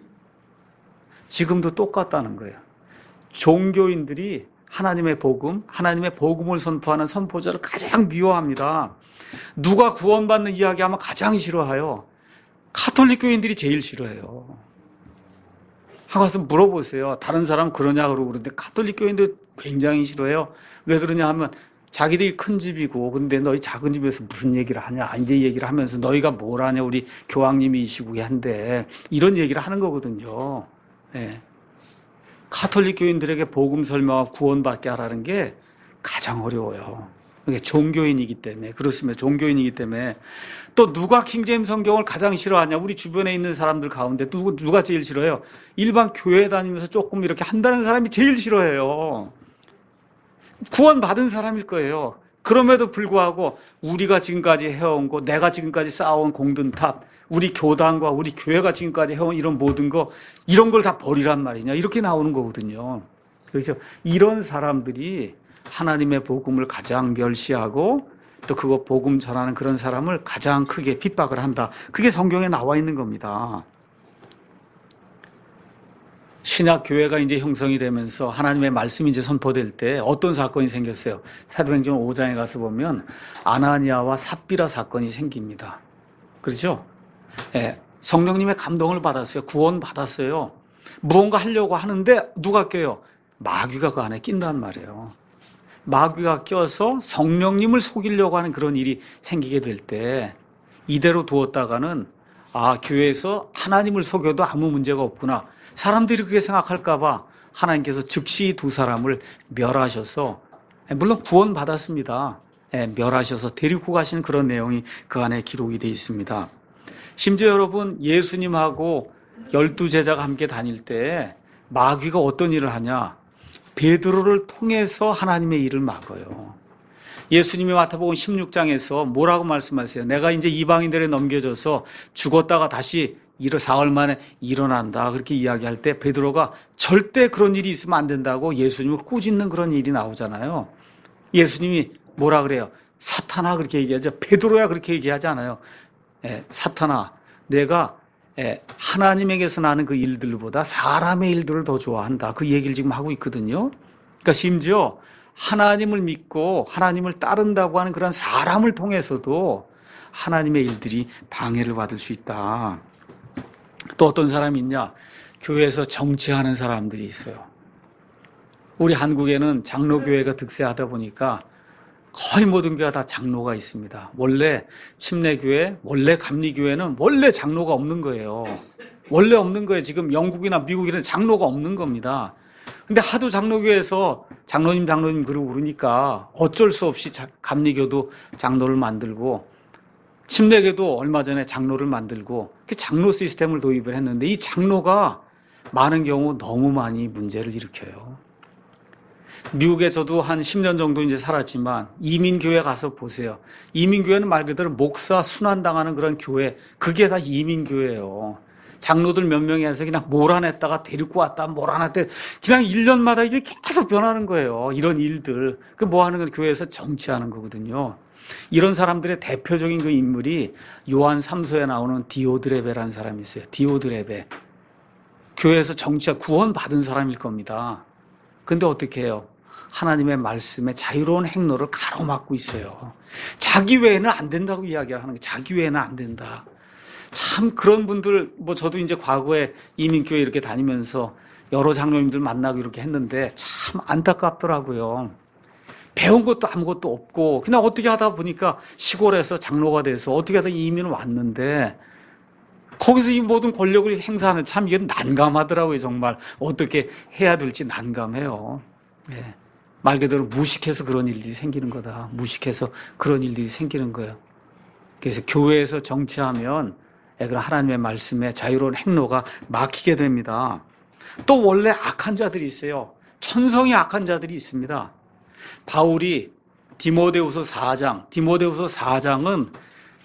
[SPEAKER 1] 지금도 똑같다는 거예요. 종교인들이 하나님의 복음, 하나님의 복음을 선포하는 선포자를 가장 미워합니다. 누가 구원받는 이야기하면 가장 싫어해요. 가톨릭 교인들이 제일 싫어해요. 가서 물어보세요. 다른 사람 그러냐 그러고 그러는데 가톨릭 교인들 굉장히 싫어해요. 왜 그러냐 하면 자기들이 큰 집이고 근데 너희 작은 집에서 무슨 얘기를 하냐 이제 얘기를 하면서 너희가 뭘 하냐 우리 교황님이시고 한데 이런 얘기를 하는 거거든요. 네. 가톨릭 교인들에게 복음 설명하고 구원받게 하라는 게 가장 어려워요. 그게 종교인이기 때문에 그렇습니다. 종교인이기 때문에 또 누가 킹제임스 성경을 가장 싫어하냐? 우리 주변에 있는 사람들 가운데 누구 누가 제일 싫어해요? 일반 교회 다니면서 조금 이렇게 한다는 사람이 제일 싫어해요. 구원받은 사람일 거예요. 그럼에도 불구하고 우리가 지금까지 해온 거, 내가 지금까지 쌓아온 공든탑, 우리 교단과 우리 교회가 지금까지 해온 이런 모든 거 이런 걸 다 버리란 말이냐 이렇게 나오는 거거든요. 그래서 이런 사람들이 하나님의 복음을 가장 멸시하고 또 그거 복음 전하는 그런 사람을 가장 크게 핍박을 한다. 그게 성경에 나와 있는 겁니다. 신약 교회가 이제 형성이 되면서 하나님의 말씀이 이제 선포될 때 어떤 사건이 생겼어요? 사도행전 오 장에 가서 보면 아나니아와 삽비라 사건이 생깁니다. 그렇죠? 예, 성령님의 감동을 받았어요. 구원 받았어요. 무언가 하려고 하는데 누가 껴요? 마귀가 그 안에 낀단 말이에요. 마귀가 껴서 성령님을 속이려고 하는 그런 일이 생기게 될 때 이대로 두었다가는 아, 교회에서 하나님을 속여도 아무 문제가 없구나. 사람들이 그렇게 생각할까 봐 하나님께서 즉시 두 사람을 멸하셔서 물론 구원 받았습니다. 멸하셔서 데리고 가시는 그런 내용이 그 안에 기록이 되어 있습니다. 심지어 여러분 예수님하고 열두 제자가 함께 다닐 때 마귀가 어떤 일을 하냐? 베드로를 통해서 하나님의 일을 막아요. 예수님이 마태복음 십육 장에서 뭐라고 말씀하세요? 내가 이제 이방인들에 넘겨져서 죽었다가 다시 일어 사흘 만에 일어난다. 그렇게 이야기할 때 베드로가 절대 그런 일이 있으면 안 된다고 예수님을 꾸짖는 그런 일이 나오잖아요. 예수님이 뭐라 그래요? 사탄아 그렇게 얘기하죠. 베드로야 그렇게 얘기하지 않아요. 예, 사탄아 내가 예, 하나님에게서 나는 그 일들보다 사람의 일들을 더 좋아한다. 그 얘기를 지금 하고 있거든요. 그러니까 심지어 하나님을 믿고 하나님을 따른다고 하는 그런 사람을 통해서도 하나님의 일들이 방해를 받을 수 있다. 또 어떤 사람이 있냐? 교회에서 정치하는 사람들이 있어요. 우리 한국에는 장로교회가 득세하다 보니까 거의 모든 교회가 다 장로가 있습니다. 원래 침례교회, 원래 감리교회는 원래 장로가 없는 거예요. 원래 없는 거예요. 지금 영국이나 미국에는 장로가 없는 겁니다. 근데 하도 장로교회에서 장로님 장로님 그러고 그러니까 어쩔 수 없이 감리교도 장로를 만들고 침례교도 얼마 전에 장로를 만들고 장로 시스템을 도입을 했는데 이 장로가 많은 경우 너무 많이 문제를 일으켜요. 미국에 저도 한 십 년 정도 이제 살았지만 이민교회 가서 보세요. 이민교회는 말 그대로 목사 순환당하는 그런 교회, 그게 다 이민교회예요. 장로들 몇 명이 해서 그냥 몰아냈다가 데리고 왔다 몰아냈다 그냥 일 년마다 이게 계속 변하는 거예요. 이런 일들. 그 뭐 하는 건 교회에서 정치하는 거거든요. 이런 사람들의 대표적인 그 인물이 요한 삼 서에 나오는 디오드레베라는 사람이 있어요. 디오드레베. 교회에서 정치하 구원 받은 사람일 겁니다. 근데 어떻게 해요? 하나님의 말씀에 자유로운 행로를 가로막고 있어요. 자기 외에는 안 된다고 이야기를 하는 거예요. 자기 외에는 안 된다. 참 그런 분들, 뭐 저도 이제 과거에 이민교회 이렇게 다니면서 여러 장로님들 만나고 이렇게 했는데 참 안타깝더라고요. 배운 것도 아무것도 없고 그냥 어떻게 하다 보니까 시골에서 장로가 돼서 어떻게 하다 이민을 왔는데 거기서 이 모든 권력을 행사하는 참 이게 난감하더라고요. 정말 어떻게 해야 될지 난감해요. 예. 말 그대로 무식해서 그런 일들이 생기는 거다. 무식해서 그런 일들이 생기는 거예요. 그래서 교회에서 정치하면 그런 하나님의 말씀에 자유로운 행로가 막히게 됩니다. 또 원래 악한 자들이 있어요. 천성이 악한 자들이 있습니다. 바울이 디모데후서 사 장, 디모데후서 사 장은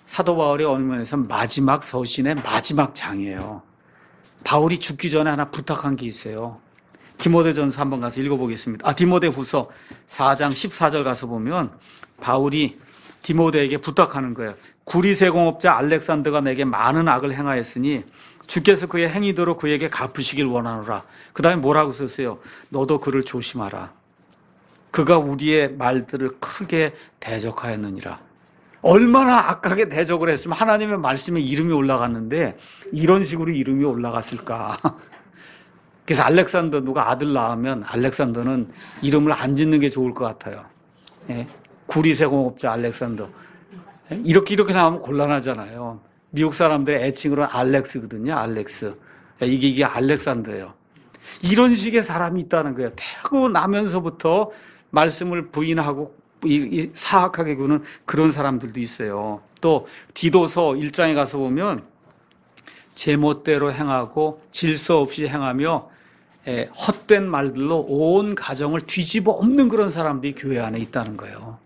[SPEAKER 1] 사도 바울의 어느 면에서 마지막 서신의 마지막 장이에요. 바울이 죽기 전에 하나 부탁한 게 있어요. 디모데전서 한번 가서 읽어보겠습니다. 아, 디모데후서 사 장 십사 절 가서 보면 바울이 디모데에게 부탁하는 거예요. 구리세공업자 알렉산더가 내게 많은 악을 행하였으니 주께서 그의 행위대로 그에게 갚으시길 원하노라. 그 다음에 뭐라고 썼어요? 너도 그를 조심하라. 그가 우리의 말들을 크게 대적하였느니라. 얼마나 악하게 대적을 했으면 하나님의 말씀에 이름이 올라갔는데 이런 식으로 이름이 올라갔을까. 그래서 알렉산더 누가 아들 낳으면 알렉산더는 이름을 안 짓는 게 좋을 것 같아요. 예? 구리세공업자 알렉산더. 예? 이렇게 이렇게 나오면 곤란하잖아요. 미국 사람들의 애칭으로는 알렉스거든요. 알렉스. 예, 이게 이게 알렉산더예요. 이런 식의 사람이 있다는 거예요. 태고 나면서부터 말씀을 부인하고 사악하게 구는 그런 사람들도 있어요. 또 디도서 일 장에 가서 보면 제멋대로 행하고 질서 없이 행하며 헛된 말들로 온 가정을 뒤집어 엎는 그런 사람들이 교회 안에 있다는 거예요.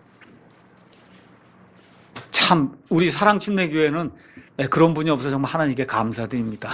[SPEAKER 1] 참 우리 사랑침례교회는 그런 분이 없어서 정말 하나님께 감사드립니다.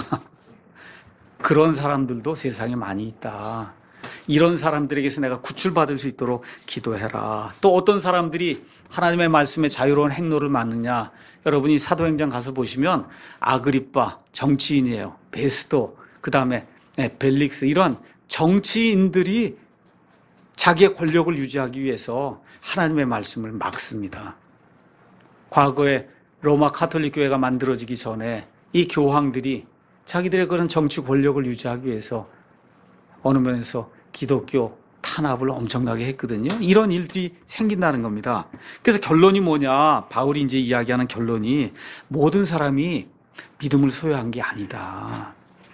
[SPEAKER 1] 그런 사람들도 세상에 많이 있다. 이런 사람들에게서 내가 구출받을 수 있도록 기도해라. 또 어떤 사람들이 하나님의 말씀에 자유로운 행로를 맞느냐. 여러분이 사도행전 가서 보시면 아그리빠 정치인이에요. 베스도 그 다음에 벨릭스 이런 정치인들이 자기의 권력을 유지하기 위해서 하나님의 말씀을 막습니다. 과거에 로마 카톨릭 교회가 만들어지기 전에 이 교황들이 자기들의 그런 정치 권력을 유지하기 위해서 어느 면에서 기독교 탄압을 엄청나게 했거든요. 이런 일들이 생긴다는 겁니다. 그래서 결론이 뭐냐? 바울이 이제 이야기하는 결론이 모든 사람이 믿음을 소유한 게 아니다.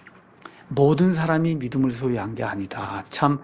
[SPEAKER 1] 모든 사람이 믿음을 소유한 게 아니다. 참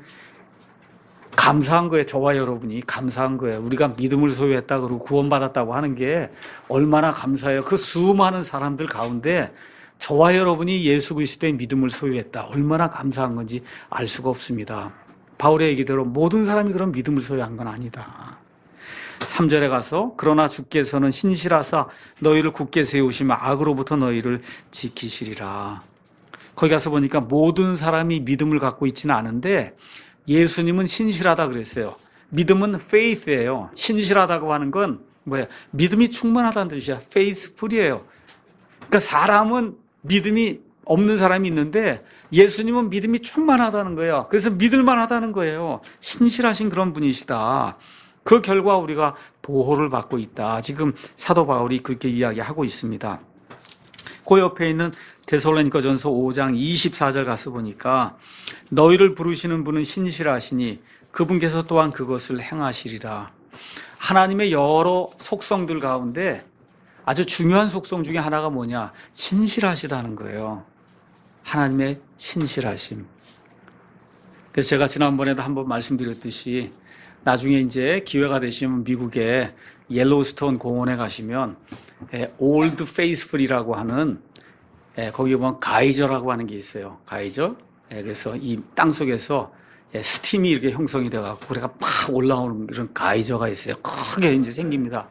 [SPEAKER 1] 감사한 거예요. 저와 여러분이 감사한 거예요. 우리가 믿음을 소유했다 그러고 구원받았다고 하는 게 얼마나 감사해요. 그 수많은 사람들 가운데 저와 여러분이 예수 그리스도의 믿음을 소유했다. 얼마나 감사한 건지 알 수가 없습니다. 바울의 얘기대로 모든 사람이 그런 믿음을 소유한 건 아니다. 삼 절에 가서 그러나 주께서는 신실하사 너희를 굳게 세우시며 악으로부터 너희를 지키시리라. 거기 가서 보니까 모든 사람이 믿음을 갖고 있지는 않은데 예수님은 신실하다 그랬어요. 믿음은 faith예요. 신실하다고 하는 건 뭐예요? 믿음이 충만하다는 뜻이야. faithful이에요. 그러니까 사람은 믿음이 없는 사람이 있는데 예수님은 믿음이 충만하다는 거예요. 그래서 믿을만 하다는 거예요. 신실하신 그런 분이시다. 그 결과 우리가 보호를 받고 있다. 지금 사도 바울이 그렇게 이야기하고 있습니다. 그 옆에 있는 데살로니가전서 오 장 이십사 절 가서 보니까 너희를 부르시는 분은 신실하시니 그분께서 또한 그것을 행하시리라. 하나님의 여러 속성들 가운데 아주 중요한 속성 중에 하나가 뭐냐? 신실하시다는 거예요. 하나님의 신실하심. 그래서 제가 지난번에도 한번 말씀드렸듯이 나중에 이제 기회가 되시면 미국의 옐로우스톤 공원에 가시면 올드 페이스풀이라고 하는 거기 보면 가이저라고 하는 게 있어요. 가이저. 그래서 이 땅 속에서 스팀이 이렇게 형성이 돼갖고 그래가 팍 올라오는 이런 가이저가 있어요. 크게 이제 생깁니다.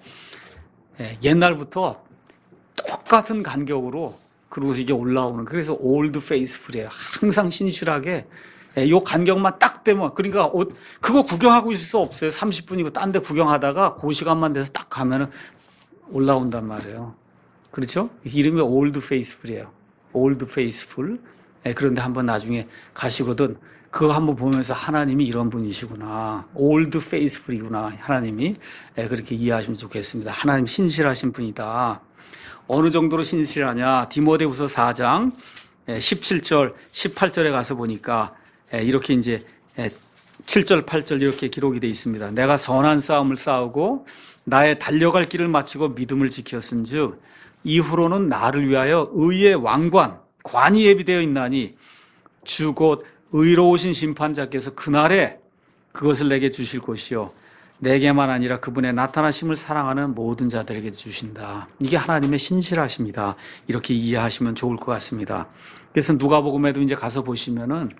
[SPEAKER 1] 옛날부터 똑같은 간격으로 그리고 이게 올라오는 그래서 올드 페이스풀이에요. 항상 신실하게 요 간격만 딱 되면 그러니까 그거 구경하고 있을 수 없어요. 삼십 분이고 딴 데 구경하다가 그 시간만 돼서 딱 가면은 올라온단 말이에요. 그렇죠? 이름이 올드 페이스풀이에요. 올드 페이스풀. 그런데 한번 나중에 가시거든 그거 한번 보면서 하나님이 이런 분이시구나. 올드 페이스풀이구나. 하나님이 그렇게 이해하시면 좋겠습니다. 하나님 신실하신 분이다. 어느 정도로 신실하냐? 디모데후서 사 장 십칠 절, 십팔 절에 가서 보니까 이렇게 이제 칠 절, 팔 절 이렇게 기록이 되어 있습니다. 내가 선한 싸움을 싸우고 나의 달려갈 길을 마치고 믿음을 지켰은즉 이후로는 나를 위하여 의의 왕관, 관이 예비되어 있나니 주 곧 의로우신 심판자께서 그날에 그것을 내게 주실 것이요 내게만 아니라 그분의 나타나심을 사랑하는 모든 자들에게 주신다. 이게 하나님의 신실하십니다. 이렇게 이해하시면 좋을 것 같습니다. 그래서 누가복음에도 이제 가서 보시면은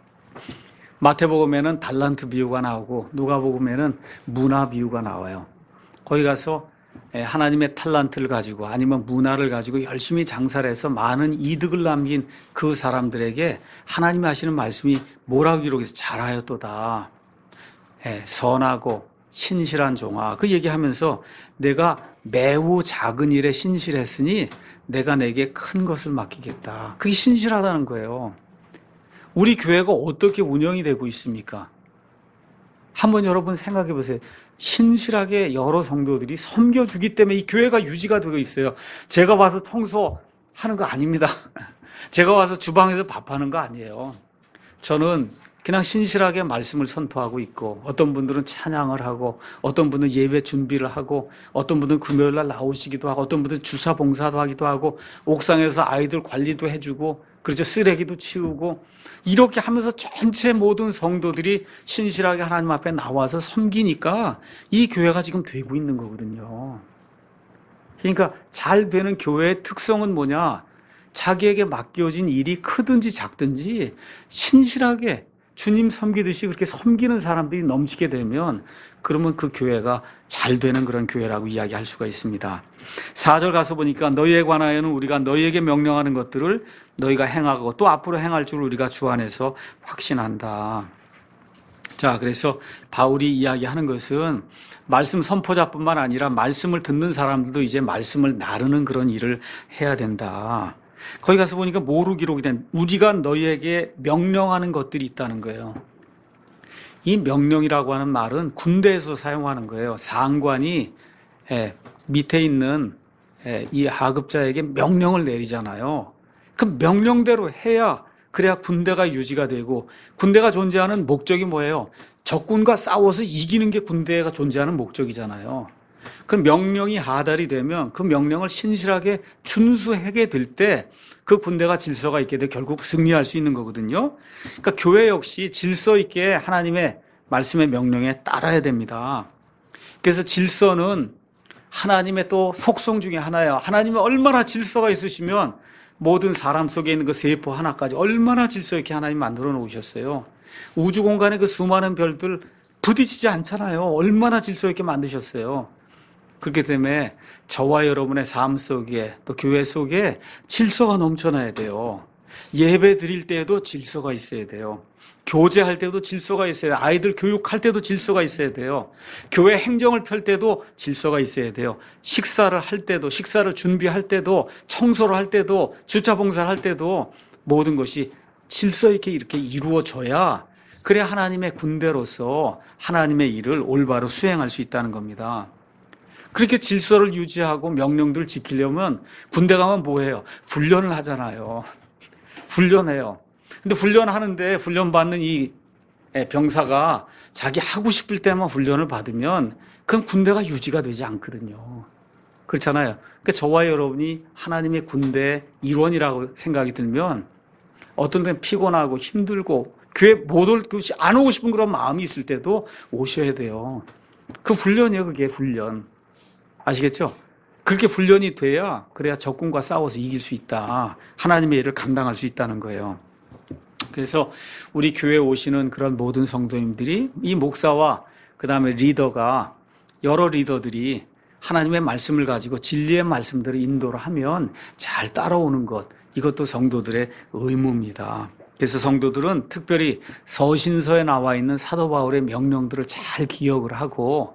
[SPEAKER 1] 마태복음에는 달란트 비유가 나오고 누가복음에는 문화 비유가 나와요. 거기 가서 하나님의 탈란트를 가지고 아니면 문화를 가지고 열심히 장사를 해서 많은 이득을 남긴 그 사람들에게 하나님이 하시는 말씀이 뭐라고 기록해서 잘하였도다. 선하고 신실한 종아. 그 얘기하면서 내가 매우 작은 일에 신실했으니 내가 내게 큰 것을 맡기겠다. 그게 신실하다는 거예요. 우리 교회가 어떻게 운영이 되고 있습니까? 한번 여러분 생각해 보세요. 신실하게 여러 성도들이 섬겨주기 때문에 이 교회가 유지가 되고 있어요. 제가 와서 청소하는 거 아닙니다. 제가 와서 주방에서 밥하는 거 아니에요. 저는 그냥 신실하게 말씀을 선포하고 있고, 어떤 분들은 찬양을 하고, 어떤 분은 예배 준비를 하고, 어떤 분은 금요일 날 나오시기도 하고, 어떤 분들은 주사 봉사도 하기도 하고, 옥상에서 아이들 관리도 해주고, 그렇죠. 쓰레기도 치우고, 이렇게 하면서 전체 모든 성도들이 신실하게 하나님 앞에 나와서 섬기니까 이 교회가 지금 되고 있는 거거든요. 그러니까 잘 되는 교회의 특성은 뭐냐? 자기에게 맡겨진 일이 크든지 작든지 신실하게 주님 섬기듯이 그렇게 섬기는 사람들이 넘치게 되면 그러면 그 교회가 잘 되는 그런 교회라고 이야기할 수가 있습니다. 사 절 가서 보니까 너희에 관하여는 우리가 너희에게 명령하는 것들을 너희가 행하고 또 앞으로 행할 줄 우리가 주 안에서 확신한다. 자, 그래서 바울이 이야기하는 것은 말씀 선포자뿐만 아니라 말씀을 듣는 사람들도 이제 말씀을 나르는 그런 일을 해야 된다. 거기 가서 보니까 뭐로 기록이 된 우리가 너희에게 명령하는 것들이 있다는 거예요. 이 명령이라고 하는 말은 군대에서 사용하는 거예요. 상관이 밑에 있는 이 하급자에게 명령을 내리잖아요. 그 명령대로 해야 그래야 군대가 유지가 되고, 군대가 존재하는 목적이 뭐예요? 적군과 싸워서 이기는 게 군대가 존재하는 목적이잖아요. 그 명령이 하달이 되면 그 명령을 신실하게 준수하게 될 때 그 군대가 질서가 있게 돼 결국 승리할 수 있는 거거든요. 그러니까 교회 역시 질서 있게 하나님의 말씀의 명령에 따라야 됩니다. 그래서 질서는 하나님의 또 속성 중에 하나예요. 하나님이 얼마나 질서가 있으시면 모든 사람 속에 있는 그 세포 하나까지 얼마나 질서 있게 하나님 만들어 놓으셨어요. 우주 공간의 그 수많은 별들 부딪히지 않잖아요. 얼마나 질서 있게 만드셨어요. 그렇기 때문에 저와 여러분의 삶 속에 또 교회 속에 질서가 넘쳐나야 돼요. 예배 드릴 때에도 질서가 있어야 돼요. 교제할 때도 질서가 있어야 돼요. 아이들 교육할 때도 질서가 있어야 돼요. 교회 행정을 펼 때도 질서가 있어야 돼요. 식사를 할 때도, 식사를 준비할 때도, 청소를 할 때도, 주차 봉사를 할 때도 모든 것이 질서 있게 이렇게 이루어져야 그래야 하나님의 군대로서 하나님의 일을 올바로 수행할 수 있다는 겁니다. 그렇게 질서를 유지하고 명령들을 지키려면 군대 가면 뭐해요? 훈련을 하잖아요. 훈련해요. 근데 훈련하는데 훈련받는 이 병사가 자기 하고 싶을 때만 훈련을 받으면 그럼 군대가 유지가 되지 않거든요. 그렇잖아요. 그러니까 저와 여러분이 하나님의 군대의 일원이라고 생각이 들면 어떤 때는 피곤하고 힘들고 교회 못 올, 안 오고 싶은 그런 마음이 있을 때도 오셔야 돼요. 그 훈련이에요. 그게 훈련. 아시겠죠? 그렇게 훈련이 돼야 그래야 적군과 싸워서 이길 수 있다. 하나님의 일을 감당할 수 있다는 거예요. 그래서 우리 교회에 오시는 그런 모든 성도님들이 이 목사와 그 다음에 리더가 여러 리더들이 하나님의 말씀을 가지고 진리의 말씀들을 인도를 하면 잘 따라오는 것, 이것도 성도들의 의무입니다. 그래서 성도들은 특별히 서신서에 나와 있는 사도 바울의 명령들을 잘 기억을 하고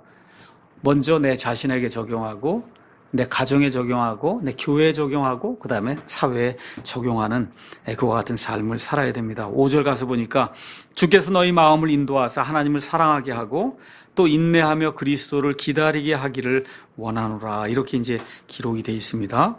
[SPEAKER 1] 먼저 내 자신에게 적용하고 내 가정에 적용하고 내 교회에 적용하고 그 다음에 사회에 적용하는 그와 같은 삶을 살아야 됩니다. 오 절 가서 보니까 주께서 너희 마음을 인도하사 하나님을 사랑하게 하고 또 인내하며 그리스도를 기다리게 하기를 원하노라. 이렇게 이제 기록이 되어 있습니다.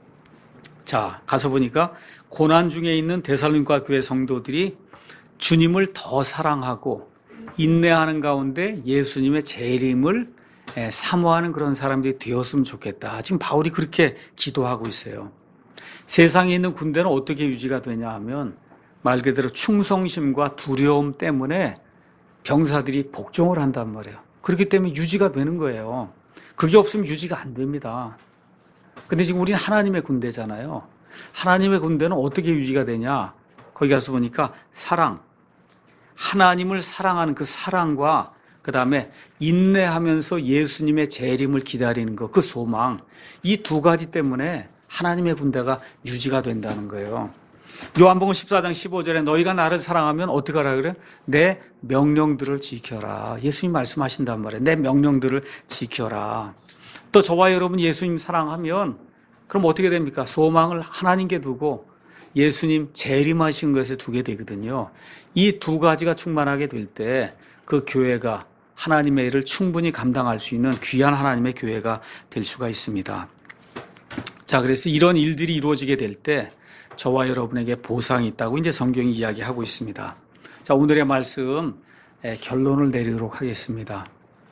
[SPEAKER 1] 자, 가서 보니까 고난 중에 있는 데살로니가 교회 성도들이 주님을 더 사랑하고 인내하는 가운데 예수님의 재림을 사모하는 그런 사람들이 되었으면 좋겠다. 지금 바울이 그렇게 기도하고 있어요. 세상에 있는 군대는 어떻게 유지가 되냐 하면 말 그대로 충성심과 두려움 때문에 병사들이 복종을 한단 말이에요. 그렇기 때문에 유지가 되는 거예요. 그게 없으면 유지가 안 됩니다. 근데 지금 우리는 하나님의 군대잖아요. 하나님의 군대는 어떻게 유지가 되냐? 거기 가서 보니까 사랑, 하나님을 사랑하는 그 사랑과 그 다음에 인내하면서 예수님의 재림을 기다리는 것, 그 소망, 이 두 가지 때문에 하나님의 군대가 유지가 된다는 거예요. 요한복음 십사 장 십오 절에 너희가 나를 사랑하면 어떻게 하라 그래? 내 명령들을 지켜라. 예수님 말씀하신단 말이에요. 내 명령들을 지켜라. 또 저와 여러분 예수님 사랑하면 그럼 어떻게 됩니까? 소망을 하나님께 두고 예수님 재림하신 것에 두게 되거든요. 이 두 가지가 충만하게 될 때 그 교회가 하나님의 일을 충분히 감당할 수 있는 귀한 하나님의 교회가 될 수가 있습니다. 자, 그래서 이런 일들이 이루어지게 될 때 저와 여러분에게 보상이 있다고 이제 성경이 이야기하고 있습니다. 자, 오늘의 말씀 결론을 내리도록 하겠습니다.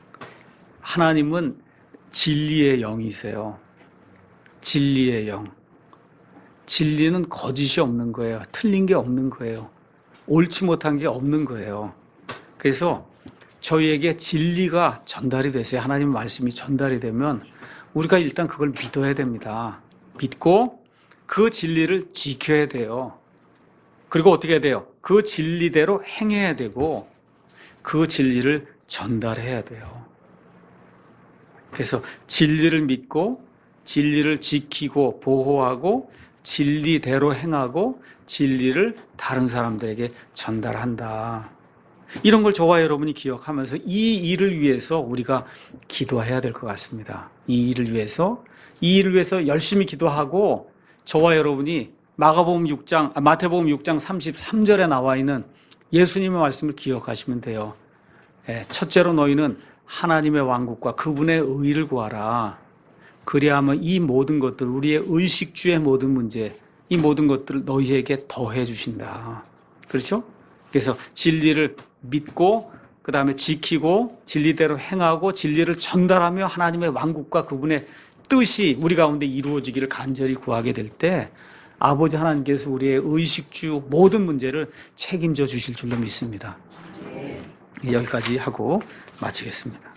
[SPEAKER 1] 하나님은 진리의 영이세요. 진리의 영. 진리는 거짓이 없는 거예요. 틀린 게 없는 거예요. 옳지 못한 게 없는 거예요. 그래서 저희에게 진리가 전달이 됐어요. 하나님 말씀이 전달이 되면 우리가 일단 그걸 믿어야 됩니다. 믿고 그 진리를 지켜야 돼요. 그리고 어떻게 해야 돼요? 그 진리대로 행해야 되고 그 진리를 전달해야 돼요. 그래서 진리를 믿고 진리를 지키고 보호하고 진리대로 행하고 진리를 다른 사람들에게 전달한다. 이런 걸 저와 여러분이 기억하면서 이 일을 위해서 우리가 기도해야 될 것 같습니다. 이 일을 위해서 이 일을 위해서 열심히 기도하고 저와 여러분이 마가복음 육 장, 마태복음 육 장 삼십삼 절에 나와 있는 예수님의 말씀을 기억하시면 돼요. 첫째로 너희는 하나님의 왕국과 그분의 의를 구하라. 그리하면 이 모든 것들, 우리의 의식주의 모든 문제, 이 모든 것들을 너희에게 더해 주신다. 그렇죠? 그래서 진리를 믿고 그 다음에 지키고 진리대로 행하고 진리를 전달하며 하나님의 왕국과 그분의 뜻이 우리 가운데 이루어지기를 간절히 구하게 될 때 아버지 하나님께서 우리의 의식주 모든 문제를 책임져 주실 줄로 믿습니다. 여기까지 하고 마치겠습니다.